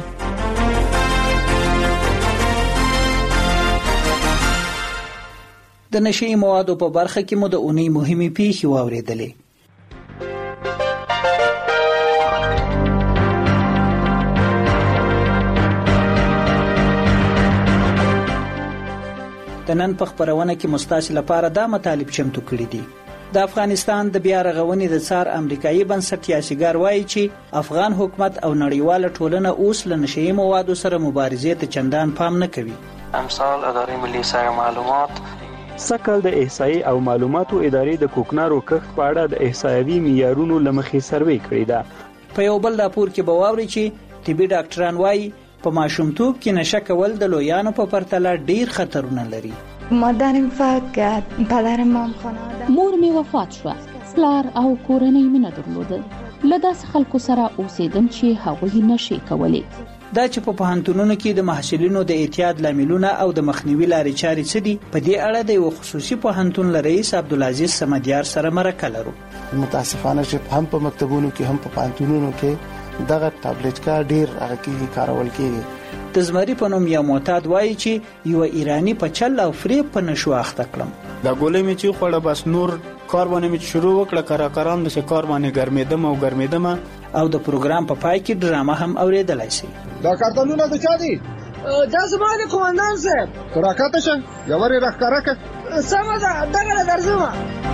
د نشئی موادو په برخه کې مو د اونۍ مهمه پیښې واورېدلې. د نن په خبرونه کې مستاسي لپاره دا مطالب چمتو کړي دي. د افغانستان د بیا رغونې د څار امریکایي بنسټ یاسیګار وایي چې افغان حکومت او نړیواله ټولنه اوس له نشهیي موادو سره مبارزې ته چندان پام نه کوي. امثال ادارې ملي احصایه معلومات سکل د احصایي او معلوماتو ادارې د کوکنارو کښت په اړه د احصایوي معیارونو له مخې سروې کړې ده. په یو بل راپور کې به واورئ چې طبي ډاکټران وایي په ماشومتوب کې نشه کول د لویانو په پرتله ډیر خطرونه لري. مادرم فوت کرد، پدرم هم خانواده مور می وفات شوه، پلار او کورنۍ مینه درلوده. له داسې خلکو سره اوسېدم چې هغوی نشي کولی. دا چې په پوهنتونونو کې د محصلینو د اعتیاد لاملونه او د مخنیوي لارې چارې څه دي، په دې اړه د یو خصوصي پوهنتون له رئیس عبدالعزیز صمدیار سره مرکه لرو. متاسفانه چې هم په مکتبونو کې هم په پوهنتونونو کې دغه ټابلیټ کا ډیر هغه کې کارول کېږي. د زمري په نوم یو معتاد وایي چې یو ایرانی په چل او فریب په نشو اخته کړم. دا ګولې مې چې خوړه بس نور کار باندې مې شروع وکړه، کرا کران د کار باندې ګرمېدم او ګرمېدم. او د پروګرام په پای کې ډرامه هم اورېدلای شي. دا کارتونونه د چا دي؟ دا زما د کومندان صاحب. راکاته شه یوارې راښکاره کړه. سمه ده دغه درځم.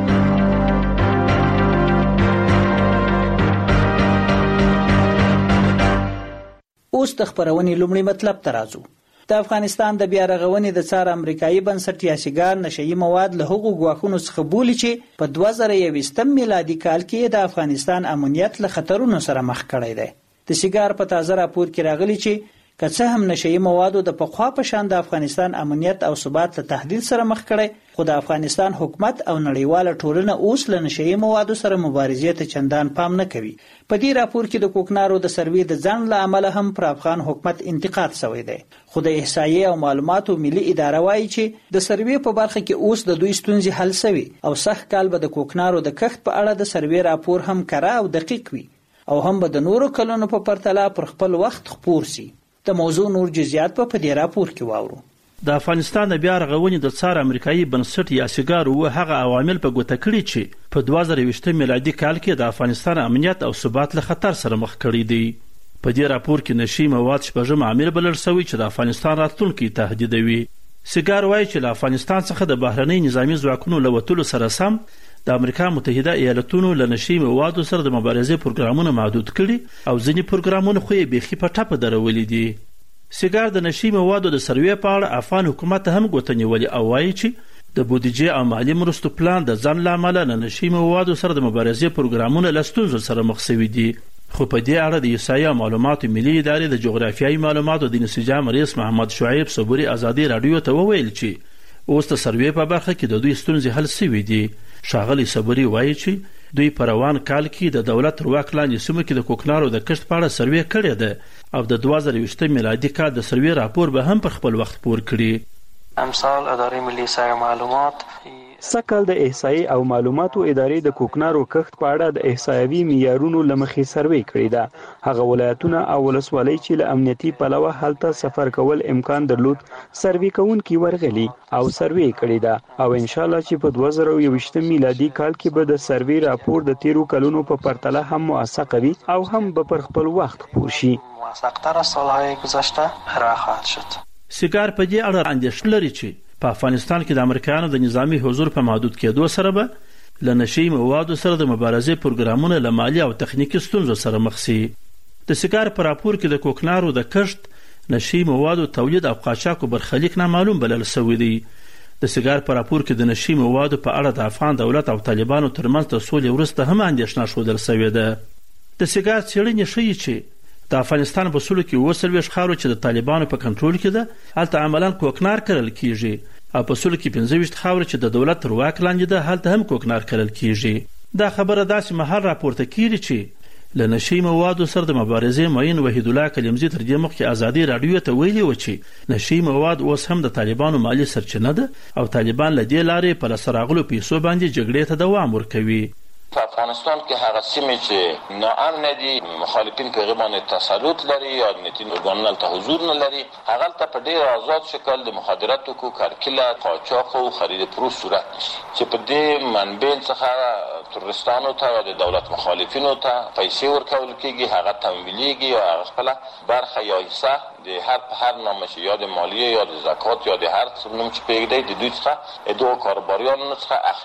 اوس د خبرونې لومړی مطلب ته راځو. د افغانستان د بیا رغونې د څار امریکایي بنسټ یاسیګار نشهیي مواد له هغو ګواښونو څخه بولي چې په دوه زره یوویشتم میلادي کال کې د افغانستان امنیت له خطرونو سره مخ کړی دی. د سیګار په تازه راپور کې راغلی چې که څه هم نشهیي موادو د پخوا په شان د افغانستان امنیت او ثبات له تهدید سره مخ کړی، خو د افغانستان حکومت او نړیواله ټولنه اوس له نشهیي موادو سره مبارزې ته چندان پام نه کوي. په دې راپور کې د کوکنارو د سروې د ځنډ له امله هم پر افغان حکومت انتقاد شوی دی. خو د احصایې او معلوماتو ملي اداره وایي چې د سروې په برخه کې اوس د دوی ستونزې حل شوي او سخت کال به د کوکنارو د کښت په اړه د سروې راپور هم کره او دقیق وي او هم به د نورو کلونو په پرتله پر خپل وخت خپور شي. د موضوع نور جزئیات په دې راپور کې واورو. د افغانستان د بیا رغونې د څار امریکایي بنسټ یاسیګار و هغه عوامل په ګوته کړي چې په دوه زره یوویشتم میلادي کال کې د افغانستان امنیت او ثبات له خطر سره مخ کړي دي. په دې راپور کې نشي مواد شپږم عامل بلل شوی چې د افغانستان راتلونکي تهدیدوي. سیګار وایي چې له افغانستان څخه د بهرنۍ نظامی ځواکونو له وتلو سره سم د امریکا متحده ایالتونو له نشي موادو سره د مبارزې پروګرامونه محدود کړي او ځینې پروګرامونه خو یې بیخي په ټپه درولي دي. سیګار د نشي موادو د سروې په اړه افغان حکومت هم ګوته نیولې او وایي چې د بودیجې او مالي مرستو پلان د ځنډ له امله له نشي موادو سره د مبارزې پروګرامونه له ستونزو سره مخ شوي دي. خو په دې اړه د احصایې او معلوماتو ملي ادارې د جغرافیایي معلوماتو د انسجام رئیس محمد شعیب صبوري ازادي راډیو ته وویل چې اوس د سروې په برخه کې د دوی ستونزې حل شوي دي. ښاغلي صبوري وایي چې دوی په روان کال کې د دولت تر واک لاندې سیمو کې د کوکنارو د کښت په اړه سروې کړې ده او د دوه زره یوویشتم میلادي کال د سروې راپور به هم پر خپل وخت خپور کړي. امثال ادارې ملي احصایه معلومات سکل د احصایې او معلوماتو ادارې د کوکنارو کښت په اړه د احصایوي معیارونو له مخې سروې کړې ده. هغه ولایتونه او ولسوالۍ چې له امنیتي پلوه هلته سفر کول امکان درلود سروې کوونکي ورغلي او سروې کړې ده او انشاءالله چې په دوه زره یوویشتم میلادي کال کې به د سروې راپور د تیرو کلونو په پرتله هم موثقه وي او هم به پر خپل وخت خپور شي. موثق‌تر از سال‌های گذشته ارائه خواهد شد. سیګار په دې اړه اندېښنه لري چې په افغانستان کې د امریکایانو د نظامی حضور په محدود کېدو سره به له نشي موادو سره د مبارزې پروګرامونه له مالي او تخنیکي ستونزو سره مخ شي. د سیګار په راپور کې د کوکنارو د کښت نشي موادو تولید او قاچاق برخلیک نامعلوم بلل شوی دی. د سیګار په راپور کې د نشي موادو په اړه د افغان دولت او طالبانو ترمنځ د سولې وروسته هم اندېښنه ښودل شوې ده. د سیګار څېړنې ښیي چې د افغانستان په سلو کې اووه څلوېښت خاورو چې د طالبانو په کنټرول کې ده هلته عملاً کوکنار کرل کیږي او په سلو کې پنځه ویشت خاورې چې د دولت تر واک لاندې ده هلته هم کوکنار کرل کیږي. دا خبره داسې مهال راپورته کیږي چې له نشي موادو سره د مبارزې معین وحید الله کلمزي تر دې مخکې ازادي راډیو ته ویلي و چې نشي مواد اوس هم د طالبانو مالي سرچینه ده او طالبان له دې لارې په لاسته راغلو پیسو باندې جګړې ته دوام ورکوي. په افغانستان کې هغه سیمې چې ناامن دي مخالفین په هغې باندې تسلط لري یا امنیتي ارګانونه هلته حضور نه لري هغه هلته په ډېر آزاد شکل د مخدرات توکو کرکیله قاچاق او خرید فروش صورت نیسي چې په دې منبع څخه تروریستانو ته یا د دولت مخالفینو ته پیسې ورکول کېږي هغه تمویلیږي او هغه خپله برخه یا حصه د هر په هر نامه چې یا د مالیې یا د زکات یا د هر څه نوم چې پرېږدی د دوی څخه د دغو کاروباریانو څخه اخلي.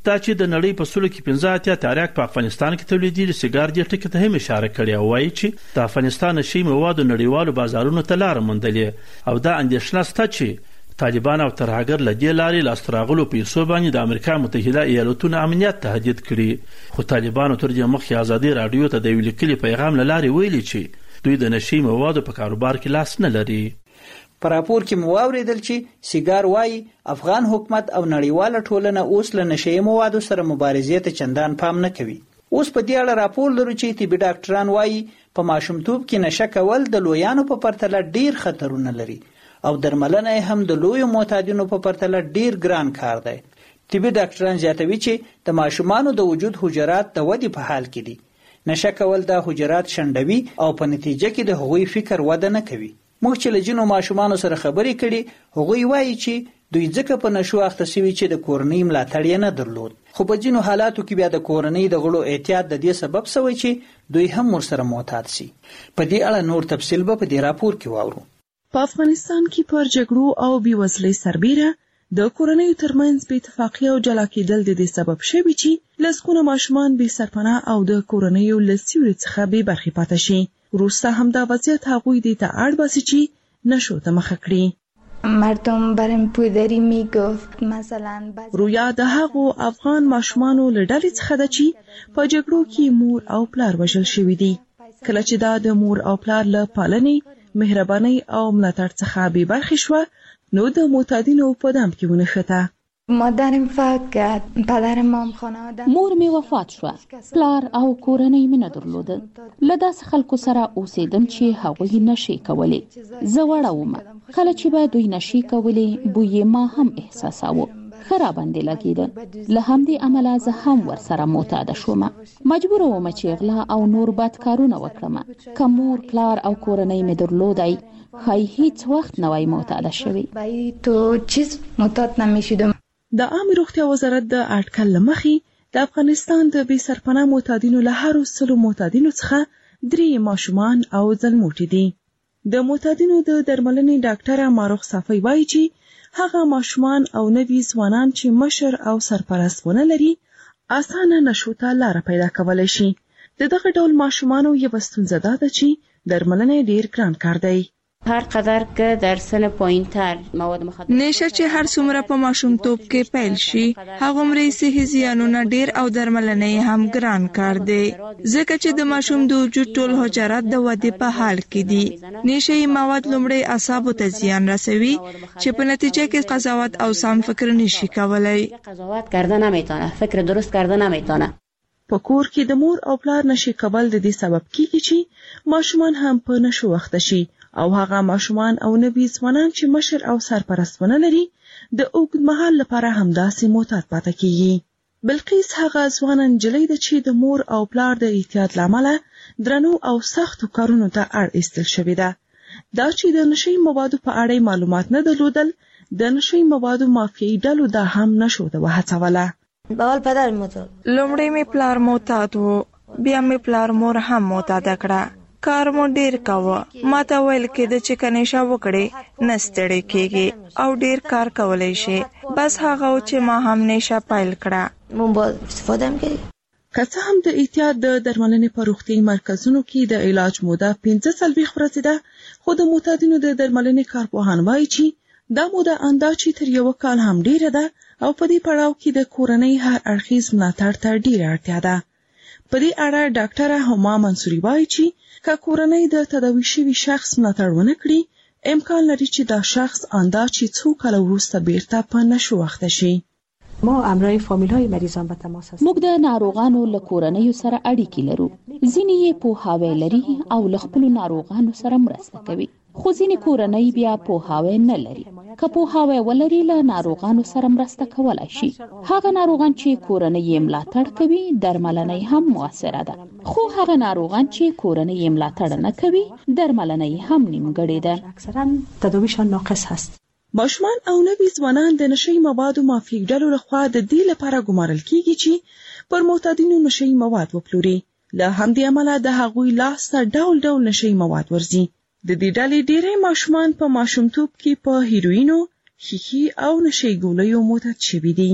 دا چې د نړۍ په سلو کې پنځه اتیا تریاک په افغانستان کې تولیدېږي. سیګار دې ټکي ته هم اشاره کړې او وایي چې د افغانستان نشي موادو نړیوالو بازارونو ته لاره موندلې او دا اندېښنه شته چې طالبان او ترهګر له دې لارې لاسته راغلو پیسو باندې د امریکا متحده ایالتونو امنیت تهدید کړي. خو طالبانو تر دې مخکې ازادي راډیو ته د یو لیکلي پیغام له لارې ویلي چې دوی د نشي موادو په کاروبار کې لاس نه لري. په راپور کې مو واوریدل چې سیګار وایي افغان حکومت او نړیواله ټولنه اوس له نشي موادو سره مبارزې ته چندان پام نه کوي. اوس په دې اړه راپور لرو چې طبي ډاکټران وایي په ماشومتوب کې نشه کول د لویانو په پرتله ډیر خطرونه لري او درملنه هم د لویو معتادینو په پرتله ډیر ګران کار دی. طبي ډاکټران زیاتوي چې د ماشومانو د وجود حجرات د ودې په حال کې دي. نشه کول د حجرات شنډوي او په نتیجه کې د هغوی فکر وده نه کوي. موږ چې له ځینو ماشومانو سره خبرې کړې هغوی وایي چې دوی ځکه په نشو اخته شوي چې د کورنۍ ملاتړ یې نه درلود. خو په ځینو حالاتو کې بیا د کورنۍ د غړو احتیاط د دې سبب شوی چې دوی هم ورسره معتاد شي. په دې اړه نور تفصیل به په دې راپور کې واورو. په افغانستان کې پر جګړو او بېوزلۍ سربیره د کورنۍ ترمنځ بې اتفاقي او جلا کېدل د دې سبب شوي چې لسګونه ماشومان بې سرپناه او د کورنیو له سیوري څخه بې برخې پاتې شي. وروسته همدا وضعیت هغوی دې ته اړ باسي چې نشو ته مخه کړي. مردم برم پودری میگفت مثلا رویا د هغو افغان ماشومانو له ډلې څخه ده چې په جګړو کې مور او پلار وژل شوي دي. کله چې دا د مور او پلار له پالنې، مهربانۍ او ملاتړ څخه بې برخې شوه نو د معتادینو په دام کې ونښته. مادرم فوت کرد، پدرم هم خانواده مور می وفات شوه، پلار او کورنۍ مې نه درلوده. له داسې خلکو سره اوسېدم چې هغوی نشي کولی. زه وړه وم، کله چې به دوی نشي کولی بوی ما هم احساساوه، ښه راباندې لګېده. له همدې امله زه هم ورسره معتاده شوم. مجبوره وم چې غلا او نور بد کارونه وکړم. که مور، پلار او کورنۍ مې درلودی ښایي هیڅ وخت نه وای معتاده شوی. تو چیز معتاد نمیشدم. د عامه روغتیا وزارت د اټکل له مخې د افغانستان د بې سرپناه معتادینو له هرو سلو معتادینو څخه درې ماشومان او ځلموټي دي. د معتادینو د درملنې ډاکټره ماروخ صافی وایي چې هغه ماشومان او نوي ځوانان چې مشر او سرپرست ونه لري اسانه نشو ته لاره پیدا کولی شي. د دغه ډول ماشومانو یوه ستونزه دا ده چې درملنه ډیر ګران کار دی. هر قدر که در سن پایین‌تر مواد مخدر نشه چې هر څومره په ماشومتوب کې پیل شي هغومره صحي زیانونه ډیر او درملنه هم ګران کار دی، ځکه چې د ماشوم د وجود ټول حجرات د ودې په حال کې دي. نشه مواد لومړی اعصابو ته زیان رسوي چې په نتیجه کې قضاوت او سم فکر نشي کولای. قضاوت کردن نمیتونه، فکر درست کردن نمیتونه. په کور کې د مور او پلار نشي کول د دې سبب کیږي چې ماشومان هم په نشو وخته شي او هغه ماشومان او نوي ځوانان چې مشر او سرپرست ونه لري د اوږد مهال لپاره همداسې معتاد پاتې کیږي. بلقیس هغه ځوانه نجلۍ ده چې د مور او پلار د احتیاط له امله درنو او سختو کارونو ته اړ ایستل شوې ده. دا چې د نشي موادو په اړه معلومات نه درلودل د نشي موادو مافیایي ډلو دا هم نشو ته وهڅوله. بول پدر معتاد لومړی می پلار معتاد وو، بیا می پلار مور هم معتاد کړه. کار مو ډیر کاوه، ما ته ویل کېده چې که نشه وکړې نه ستړی کېږي او ډیر کار کولی شي. بس هغه و چې ما هم نشه پیل کړه. مون باید استفاده هم کړي. که څه هم د احتیاط د درملنې په روغتیایي مرکزونو کې د علاج موده پنځه څلوېښت ورځې ده، خو د معتادینو د درملنې کارپوهان وایي چې دا موده اندازې تر یوه کال هم ډیره ده او په دې پړاو کې د کورنۍ هر اړخیز ملاتړ ته ډیره اړتیا ده. په دې اړه ډاکټره هما منصوري وایي چې که کورنۍ د تداوي شوي شخص ملاتړ ونه کړي امکان لري چې دا شخص اندازې څو کاله وروسته بیرته په نشو وخته شي. ما همراه فامیل‌های مریضان به تماس هستیم. موږ د ناروغانو له کورنیو سره اړیکې لرو. ځینې یې پوهاوی لري او له خپلو ناروغانو سره مرسته کوي، خو ځینې کورنۍ بیا پوهاوی نه لري. که پوهاوی ولري له ناروغانو سره مرسته کولای شي. هغه ناروغان چې کورنۍ یې ملاتړ کوي درملنه هم موثره ده، خو هغه ناروغان چې کورنۍ یې ملاتړ نه کوي درملنه هم نیمګړې ده. اکثرا تداویشان ناقص هست. ماشومان او نوي ځوانان د نشي موادو مافیایي ډلو لخوا د دې لپاره ګمارل کیږي چې پر معتادینو نشي مواد وپلوري. له همدې امله د هغوی لاس ته ډول ډول نشي مواد ورځي. د دې ډلې ډېری ماشومان په ماشومتوب کې په هیروینو، ښیښې او نشي ګولیو معتاد شوي دي.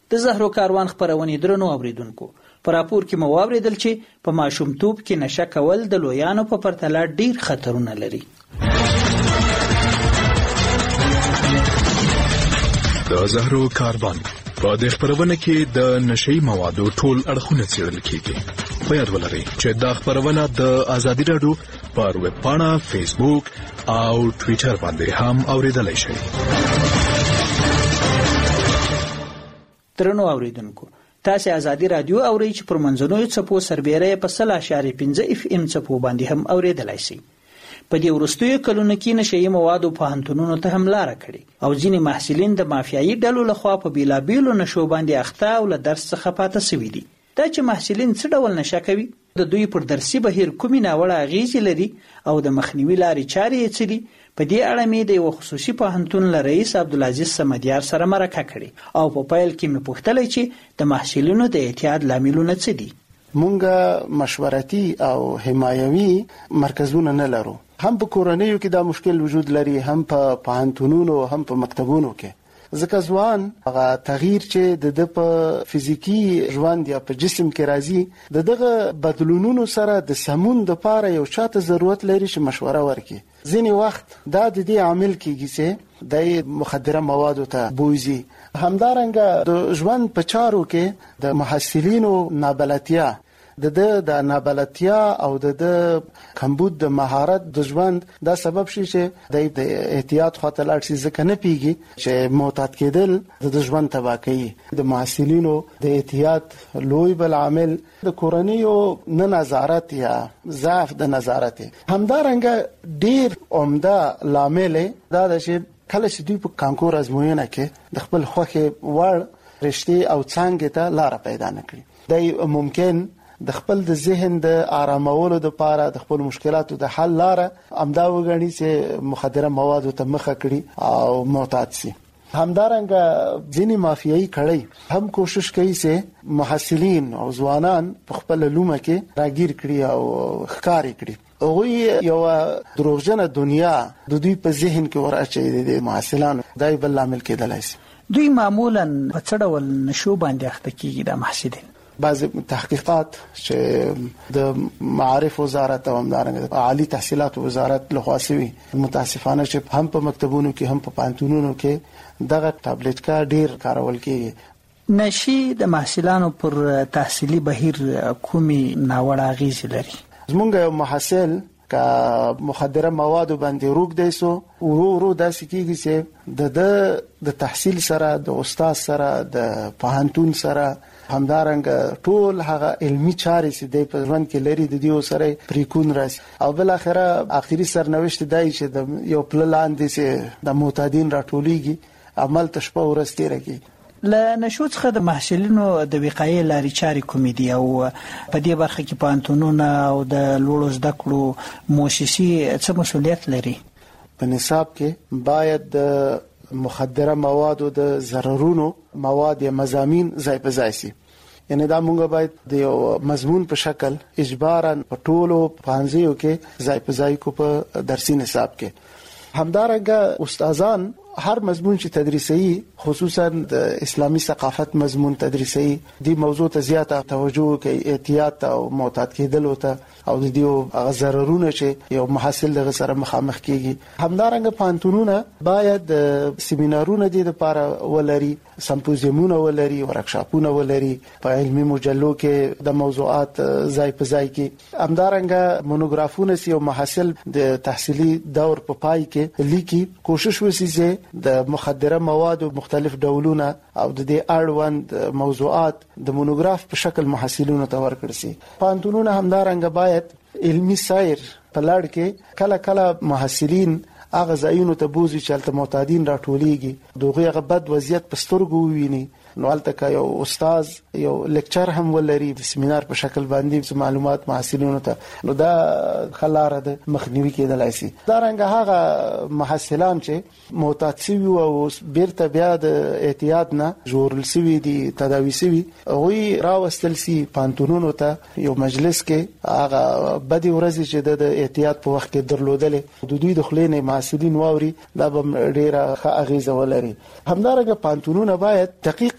د زهرو کاروان خبرونې درنو اوریدونکو په راپور کې مو واوریدل چې په ماشومتوب کې نشه کول د لویانو په پرتله ډیر خطرونه لري. د زهرو کاروان په دې خبرونه کې د نشئی موادو ټول اړخونه څېړل کیږي. په یاد ولرئ چې دا خبرونه د ازادي راډیو پر ویب پاڼه، فیسبوک او ټوئیټر باندې هم اوریدلای شئ. درنو اوریدونکو، تاسو ازادي رادیو اورئ چې پر منځنوي څپو سربېره په سل اشاریه پنځه اف ام څپو باندې هم اوریدلای شئ. په دې وروستیو کلونو کې نشئی موادو پوهنتونونو ته هم لاره کړې او ځینې محصلین د مافیایي ډلو لخوا په بیلابیلو نشو باندې اخته او له درس څخه پاتې سوي دي. دا چې محصلین څه ډول نشه کوي، د دوی پر درسي بهیر کومې ناوړه اغیزې لري او د مخنیوي لارې چارې یې څه دي، په دې اړه مې د یو خصوصي پوهنتون له رئیس عبدالعزیز صمدیار سره مرکه کړې او په پیل کې مې پوښتلې چې د محصلینو د اعتیاد لاملونه څه دي. مونږه مشورتي او حمایوي مرکزونه نه لرو. هم په کورنیو کې دا مشکل وجود لري، هم په پوهنتونونو، هم په مکتبونو کې. ځکه ځوان هغه تغییر چې د په فزیکی ژوند یا په جسم کې راځي، د دغه بدلونونو سره د سمون د پاره یو چاته ضرورت لري چې مشوره ورکړي. ځینې وخت دا د دې عامل کېږي چې د مخدره موادو ته بوزي. همدارنګه د ژوند په چارو کې د محصلینو نابلدتیا، د د د نابلدتیا او د د کمبود د مهارت د ژوند دا سبب شي چې د احتیاط خاطر لاړ شي، ځکه نه پیږي چې معتاد کېدل د ژوند تباہ کوي. د محصلینو د احتیاط لوی بل عامل د کورنیو نه نظارت یا ضعف د نظارت. همدارنګه ډیر عمده لامل دا د چې کله چې دوی په کانکور ازموینه کې د خپل خوښه وړ رشتې او څانګې ته لار پیدا نکړي، دا ممکن د خپل د ذهن د آرامولو د پاره د خپل مشکلاتو د حل لاره امدا وګڼي چې مخدره موادو ته مخه کړي او معتاد شي. همدارنګه ځینې مافیایي کړي هم کوشش کوي چې محصلین او ځوانان په خپل لومه کې راګیر کړي او ښکار کړي. هغوی یو دروغجنه دنیا د دوی په ذهن کې ورچي دي محصلان، دای بل عامل کېدلای شي. دوی معمولا په څه ډول نشو باندې اخته کیږي د محصلین؟ بعض تحقیقات چې د معارف وزارت او همدارنګه عالی تحصیلات وزارت لخوا شوي، متاسفانه چې هم په مکتبونو کې هم په پوهنتونونو کې دغه ټابلیټ کا ډیر کارول کیږي. نشي د محصلانو پر تحصیلي بهیر کومي ناوړه اغیزې لري؟ زمونږ یو محصل کا مخدره موادو باندې روک دی سو ورو ورو داسې کیږي چې د د تحصیل سره، د استاد سره، د پوهنتون سره، همدارنګه ټول هغه علمی چارې چې د په ژوند کې لري د دیو سره پریکون راځي او بل اخره اخیری سرنوشت دی چې د یو پلان دي چې د معتادین راټولېږي، عمل تشبه ورسته راکې. له نشو څخه د محصلینو د وقایې لارې چارې کومې دي او په دې برخه کې پوهنتونونه او د لوړو زده کړو مؤسسې څه مسؤلیت لري؟ په نصاب کې باید د مخدره موادو د ضررونو مواد یا مضامین ځای په ځای شي. یعنی دا موږ باید د یو مضمون په شکل اجباراً په ټولو پوهنځیو کې ځای په ځای کو په درسي نصاب کې. همدارنګه استادان هر مضمون چې تدریسي، خصوصا د اسلامی ثقافت مضمون تدریسي، دی موضوع ته زیاته توجه کوي، احتیاط او معتاد کېدل وته او د دیو ضررونه چې یو محصل دغه سره مخامخ کیږي. همدارنګه پوهنتونونه باید سیمینارونه دي د لپاره ولري، سمپوزیمونه ولري، ورکشاپونه ولري، په علمي مجلو کې د موضوعات ځای په ځای کې. همدارنګه مونوګرافونه چې یو محصل د تحصیلي دور په پای کې لیکي، کوشش وشي چې د مخدره موادو مختلف ډولونه او د دې اړوند موضوعات د مونوګراف په شکل محصلینو ته ورکړل شي. پوهنتونونه همدارنګه باید علمی سیر په لړ کې کله کله محصلین هغه ځایونو ته بوزي چې البته معتادین راټولېږي، دغه هغه بد وضعیت په سترګو وویني، نو البته یو استاد یو لیکچر هم ولري د سیمینار په شکل باندې معلومات محصلینو ته، نو دا خلاره د مخنیوي کېدلای شي. دا رنګ هغه محصلان چې معتاد شوي او بیرته بیا د احتیاط نه جوړل شوي دي، تداوي شوي، هغوی راوستل شي پوهنتونونو ته یو مجلس کې، هغه بدې ورځې چې د احتیاط په وخت کې درلودلې د دوی د خولې نه محصلین واوري، دا به ډېره ښه اغېزه ولري. همدارنګه پوهنتونونه باید دقیق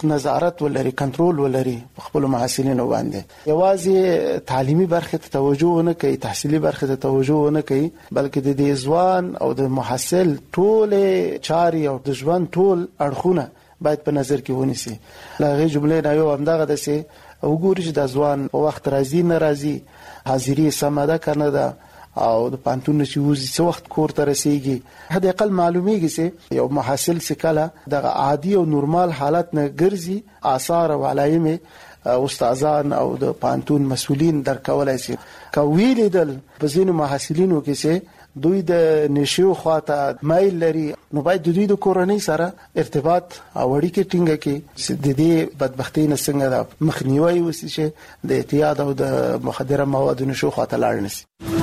نظارت ولري کنټرول ولري خپل محصلینو باندې یوازې تعلیمي برخه ته توجه نه کوي تحصیلي برخه ته توجه نه کوي بلکې د دې ځوان او د محصل ټول چاري او د ژوند ټول اړخونه باید په نظر کې ونیسي لغه جمله نه یو همدغه د سي وګوري چې د ځوان په وخت راځي نه راځي حاضری سم ده کنه ده او د پانتون چې وزي څو وخت کور ته رسیږي هدا اقل معلومیږي چې یو محصل سکاله د عادي او نورمال حالت نه ګرځي آثار او علائم استادان او د پانتون مسولین درکولای شي کویل دل په ځینو محصلینو کې چې دوی د نشو خواته مایل لري نو باید د دوی د کورنۍ سره ارتباط او اړیکې ټینګه کړي چې د دې بدبختی نه څنګه د مخنیوي وسی چې د اعتیاد او د مخدره موادو نشو خواته لاړ نشي.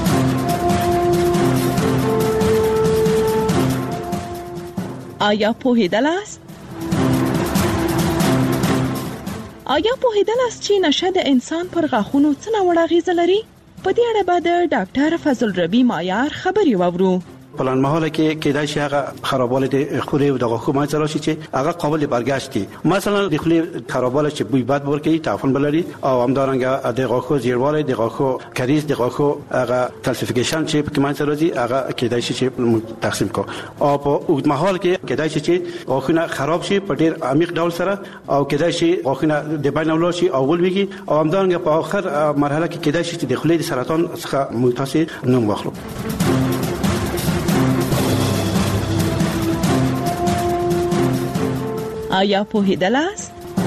آیا پوهیدل است؟ آیا پوهیدل است چې نشه د انسان پر غاښونو څه ناوړه اغیزه لري؟ په دې اړه به د ډاکټر فضل ربی مایار خبري واورو. پلان مهاله کې کېدای شي هغه خرابوالی د خولې او د غاښو منځ راشي چې هغه قابل برګشت دي مثلا د خولې خرابوالی چې بوی بد ورکوي تعفن بلري او همدارنګه د غاښو زیړوالی د غاښو کریز د غاښو هغه کلسیفیکیشن چې په منځ راځي هغه کېدای شي چې تقسیم کو او په اوږد مهال کې کېدای شي چې غاښونه خراب شي په ډېر عمیق ډول سره او کېدای شي غاښونه د بین ولاړ شي او ولويږي او همدارنګه په آخر مرحله کې کېدای شي چې د خولې د سرطان څخه متاسف نوم واخلو. آیا پوهیدل است؟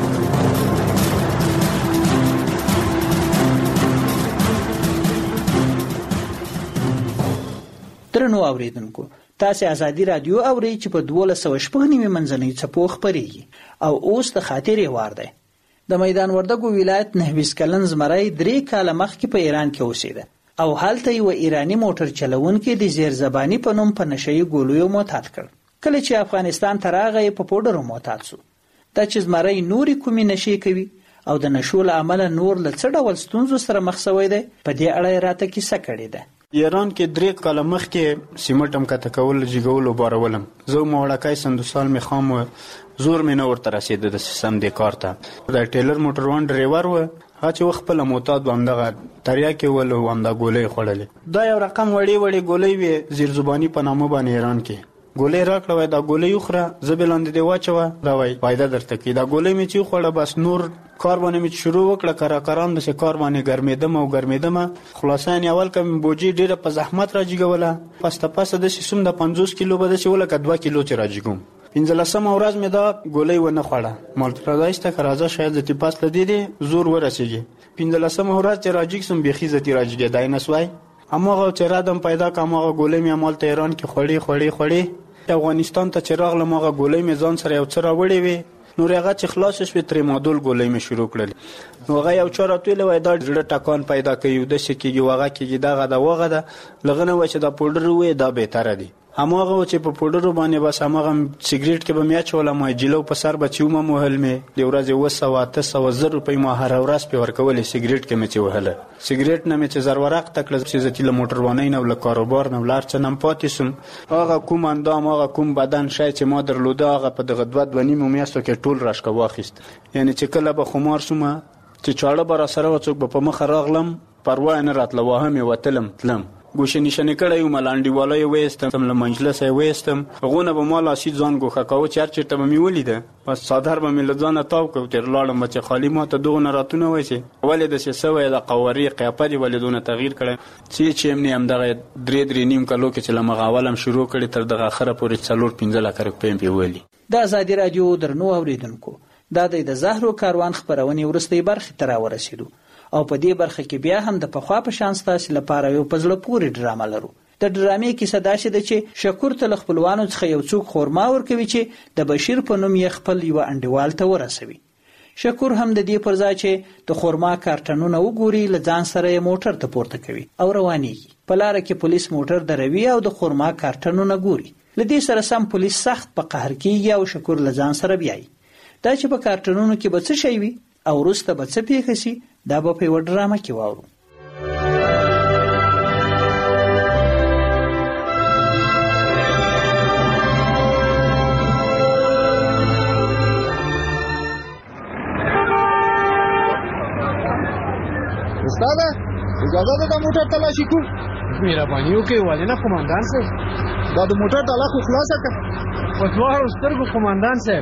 درنو اوریدونکو تاسو ازادي رادیو اوري چې په دولس سوه شپږ نیمه منځنۍ څپو خبريږي او اوس د خاطرې وار دی. د میدان وردګو ولایت نهویس کلن زمری درې کاله مخکې په ایران کې اوسېده او هلته یو ایرانی موټر چلونکي د زیر زبانی په نوم په نشئی ګولویو معتاد کړ. کله چې افغانستان ته راغی په پودرو معتاد شو. دا چې زمری نوري کومي نشي کوي او د نشو له امله نور له څه ډول ستونزو سره مخ شوی دی په دې اړه راته کیسه کړې ده. ایران کې درې کاله مخکې سیمټم کته کول جګول وبارولم زه موړکای سندوسال می خام زور مې نه ورته رسیدل د سیستم د کار ته د ټیلر موټر وان ډرایور و هڅه وخت په معتاد ومدغه تریا کې ول ومدا ګولې خړلې دا یو رقم وړي وړي ګولې وی زیر زبانی په نامه باندې ایران کې ګولې راکړه دا ګولې یو خره زبلاند دی واچو دا وای فائدہ درته کی دا ګولې می چې خوړه بس نور کار باندې می شروع وکړه کرا کرام د کار باندې ګرمېدم او ګرمېدم خلاصان اول کوم بوجي ډیره په زحمت راځيګوله پسته پسته د سیسوم د پنځوس کیلو بده چې ولکه دوه کیلو چې راځيګم پنځلسم ورځ مې دا ګولې ونه خوړه مالټرادایسته کرازه شاید د تپاس لدی دي زور ورسېږي پنځلسم ورځ چې راځيګسم بيخي زتی راځيګي دای نسوای اماغه چې رادم پیدا کومه ګولې مې مال تهران کې خړې خړې خړې افغانستان ته چراغ لمغه ګولې مې ځان سره یو څه راوړې وي نو هغه چې خلاص شوه تر مودول ګولې مې شروع کړل نو هغه یو چارته وای دا ډېر ټکان پیدا کوي د شکیږي وغه کېږي دغه دا وغه دا لغنه و چې دا پودر وې دا به تر دي هماغه چې په پودر باندې بس هماغه سیګریټ کې به میا چوله ما جلو په سر بچو ما مهل می د ورځې وسو اته سو زر روپۍ ما هر ورځ په ورکول سیګریټ کې مې چوهله سیګریټ نه مې چې زر ورق تکل چې زتی له موټر وانه نه ول کاروبار نه ولار څه نم پاتې سم هغه کوم اندام هغه کوم بدن شای چې ما درلوده هغه په دغه دوه ونی مې میاستو کې ټول راشکه واخیست یعنی چې کله به خمار شوم چې چاړه بر سره وڅوک په مخ راغلم پروا نه راتله واه مې وتلم تلم ګوشه نشنه کړه یو ملانډي والای وېستم له مجلس وېستم غونه به مال اسی ځان ګوخه کاو چر چرته مې ولیده بس صادر به مې لځانه تاو کو تر لاړم چې خالی ما ته دوه راتونه وایي ولې د سوې د قواري قیاپري ولیدونه تغییر کړي چې چې امني هم دغه درې درې نیم کلو کې چې لمغاولم شروع کړي تر دغه اخره پورې څلور پنځه لک روپۍ په ویلي د آزادي رادیو درنو اوریدونکو دا د زهرو کاروان خبرونه ورستۍ برخه تر ورسېدو او په دې برخه کې بیا هم د پخوا په شان ستاسو لپاره یو پزله پوری ډرامه لرو د ډرامې کیسه دا شې ده چې شکور ته خپلوانو څخه یو څوک خورما ورکوي چې د بشیر په نوم یې خپل یو انډیوال ته ورسوي شکور هم د دې پر ځای چې د خورما کارټنونه وګوري لځان سره یې موټر ته پورته کوي او روانېږي په لار کې پولیس موټر دروي او د خورما کارټنونه ګوري لدې سره سم پولیس سخت په قهر کېږي او شکور لځان سره بیاي دا چې په کارټنونو کې به څه شي وي او وروسته به څه پیښ شي دا به په یوه ډرامه کې واورو. اجازه ده د موټر تلاشي کو مهرباني وکړئ ولې نه قومندان صاحب دا د موټر تالا خو خلاصه کړه په دواړو سترګو قومندان صاحب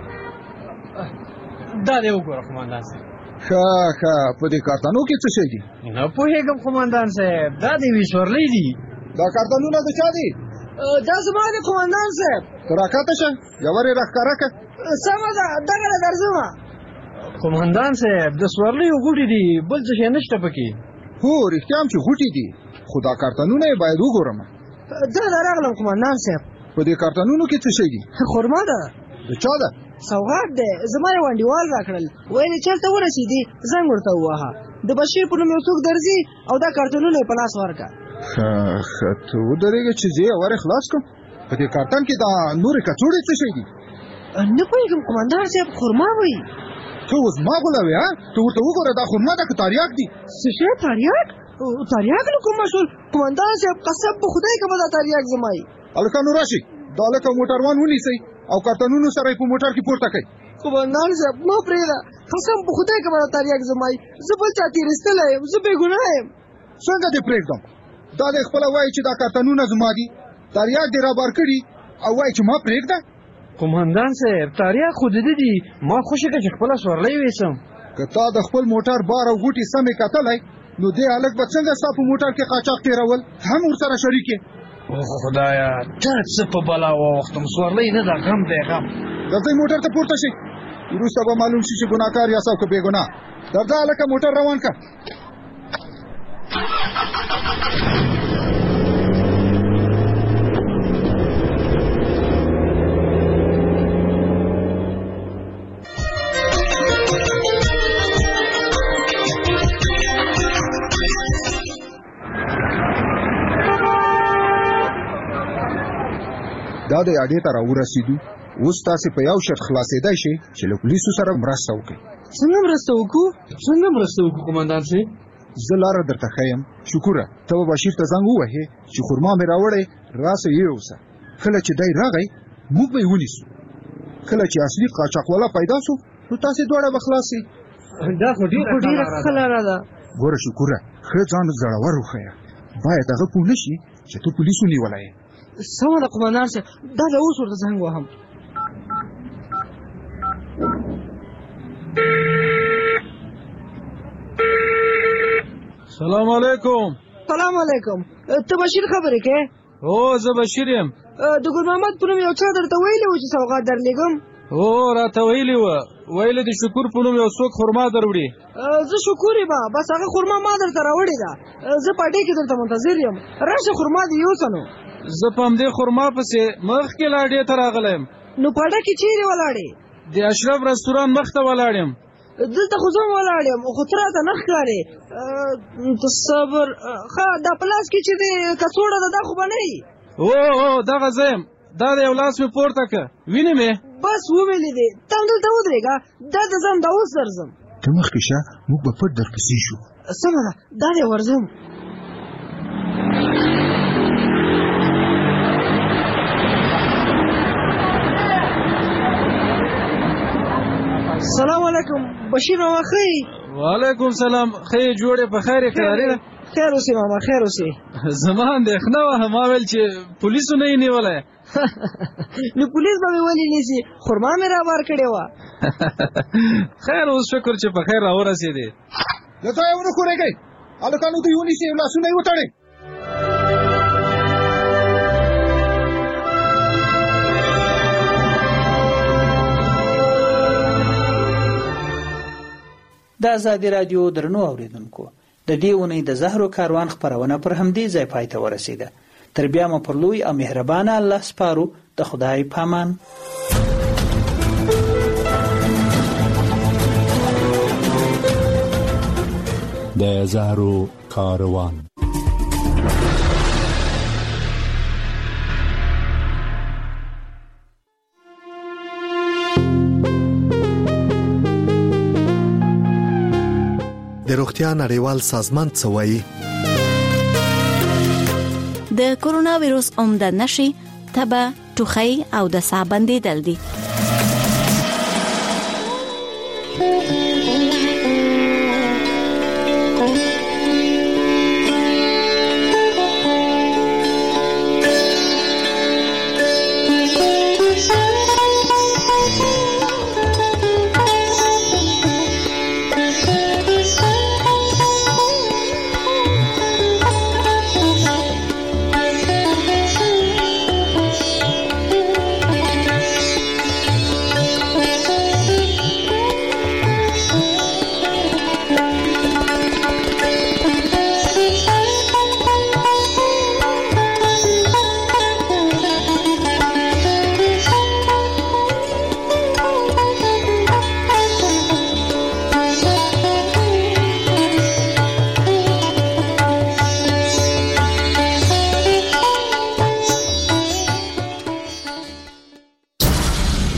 دا دی وګوره قومندان صاحب ښه ښه په دې کارتانو کې څه شی دي نه پوهېږم قومندان صاحب دا د یوې سورلۍ دي دا کارتانونه د چا دي دا زما دی قومندان صاحب ته راکاته شه یوه یې راښکاره کړه سمه ده دغه نه درځمه قومندان صاحب د سورلیو غوټې دي بل څه شی نشته پکې هو رښتیا هم چې غوټې دي خو دا کارتانونه یې باید وګورم دا دا راغلم قومندان صاحب په دې کارتانونو کې څه شی دي خرما ده د چا ده سوغات دی زما یو انډیوال راکړل ویل یې چېرته ورسېدي زنګ ورته ووهه د بشیر په نوم یو څوک درځي او دا کارتونونه یې په لاس ورکړه ښه ښه ته ودرېږه چې زه یې ورې خلاص کړم په دې کارتن کې دا نورې کڅوړې څه شی دي نه پوهېږم قومندان صاحب خرما وایي ته اوس ما غولوې ها ته ورته وګوره دا خرما ده که تاریاک دي څه شی تاریاک تاریاک له کومه شول قومندان صاحب قسم په خدای که به دا تاریاک زما یي هلکانو راشئ دا لکه موټروان ونیسئ او کارتنونو سره یې په موټر کې پورته کړئ قومندان صاحب مه پرېږده قسم په خدای که به دا تاریاک زما یي زه بل چا تېرېستلی یم زه بېګناه یم څنګه دې پرېږدم دا دې خپله وایي چې دا کارتنونه زما دي تاریاک دې رابار کړي او وایي چې ما پرېږده قومندان صاحب تاریاک خو د ده دي ما خوښه کړه چې خپله سورلۍ ویسم که تا د خپل موټر بار او غوټې سمې کتلی نو دې هلک به څنګه ستا په موټر کې قاچاق تېرول هم ورسره شریک یې خدایا دا څه په بلا واوښتم سورلۍ نه ده غم دی غم درځئ موټر ته پورته شئ وروسته به معلوم شي چې ګناهکار یاست او که بېګناه درځه هلکه موټر روان کړه دا د اډې ته راورسېدو اوس تاسې په یو شرط خلاصېدی شئ چې له پولیسو سره مرسته وکړئ څنګه مرسته وکړو څنګه مرسته وکړو قومندان صاحب زه لاره درته ښیم شکوره ته به بشیر ته زنګ ووهې چې خرما مې راوړی راسه یوسه کله چې دی راغی موږ به یې ونیسو کله چې اصلي قاچاقوالا پیدا سو نو تاسې دواړه به خلاص سئ دا خو ډېره ښه لاره ده ګوره شکوره ښه ځان زړور وښیه باید هغه پوه نه شي چې ته پولیسو نیولی یې سمه ده قومندان صاحب دا د اوس ورته زنګ وهم سلام علیکم سلام علیکم ته بشیر خبرې کوې هو زه بشیر یم د ګل محمد په نوم یو چا درته ویلي و چې سوغات درلېږم هو راته ویلي وه ویلې د شکور په نوم یو څوک خرما دروړي زه شکور یم بس هغه خرما ما درته راوړې ده زه په اډې کې درته منتظر یم راشه خرما دې یوسه نو زه په همدې خرما پسې مخکې لا اډې ته راغلی یم نو په اډه کې چیرې ولاړې د اشرف رستوران مخ ته ولاړ یم دلته خو زه هم ولاړ یم خو ته راته نه ښکارې ته صبر ښه دا په لاس کې چې دی کڅوړه ده دا خو به نه وي هو هو دغه زه یم دا د یو لاس مې پورته کړه وینې مې بس وویلې دې ته همدلته ودرېږه دا د ځم دا اوس درځم ته مخکې شه موږ به پټ درپسې شو سمه ده دا دی ورځم سلام علیکم بشیر ماما ښه وعلیکم سلام ښه یې جوړې په خیر یې کراري ده خیر اوسې ماما خیر اوسې زما اندېښنه وه ما ویل چې پولیسو نه یې نیولی نو پولیس به مې ولې نیسي خرما مې رابار کړې وه خیر اوس شکر چې په خیر راورسېدې له ځایه ونه ښورېږئ هلکانو دوی ونیسئ لاسونه یې وتړئ د ازادي راډیو درنو اوریدونکو د دې اونۍ د زهرو کاروان خپرونه پر همدې ځای پای ته ورسېده تر بیا مو پر لوی او مهربانه الله سپارو د خدای پامان د زهرو کاروان د روغتیا نړیوال سازمان څه وایي؟ د کورونا وایروس عمده نښې تبه، ټوخی او د ساه بندېدل دي.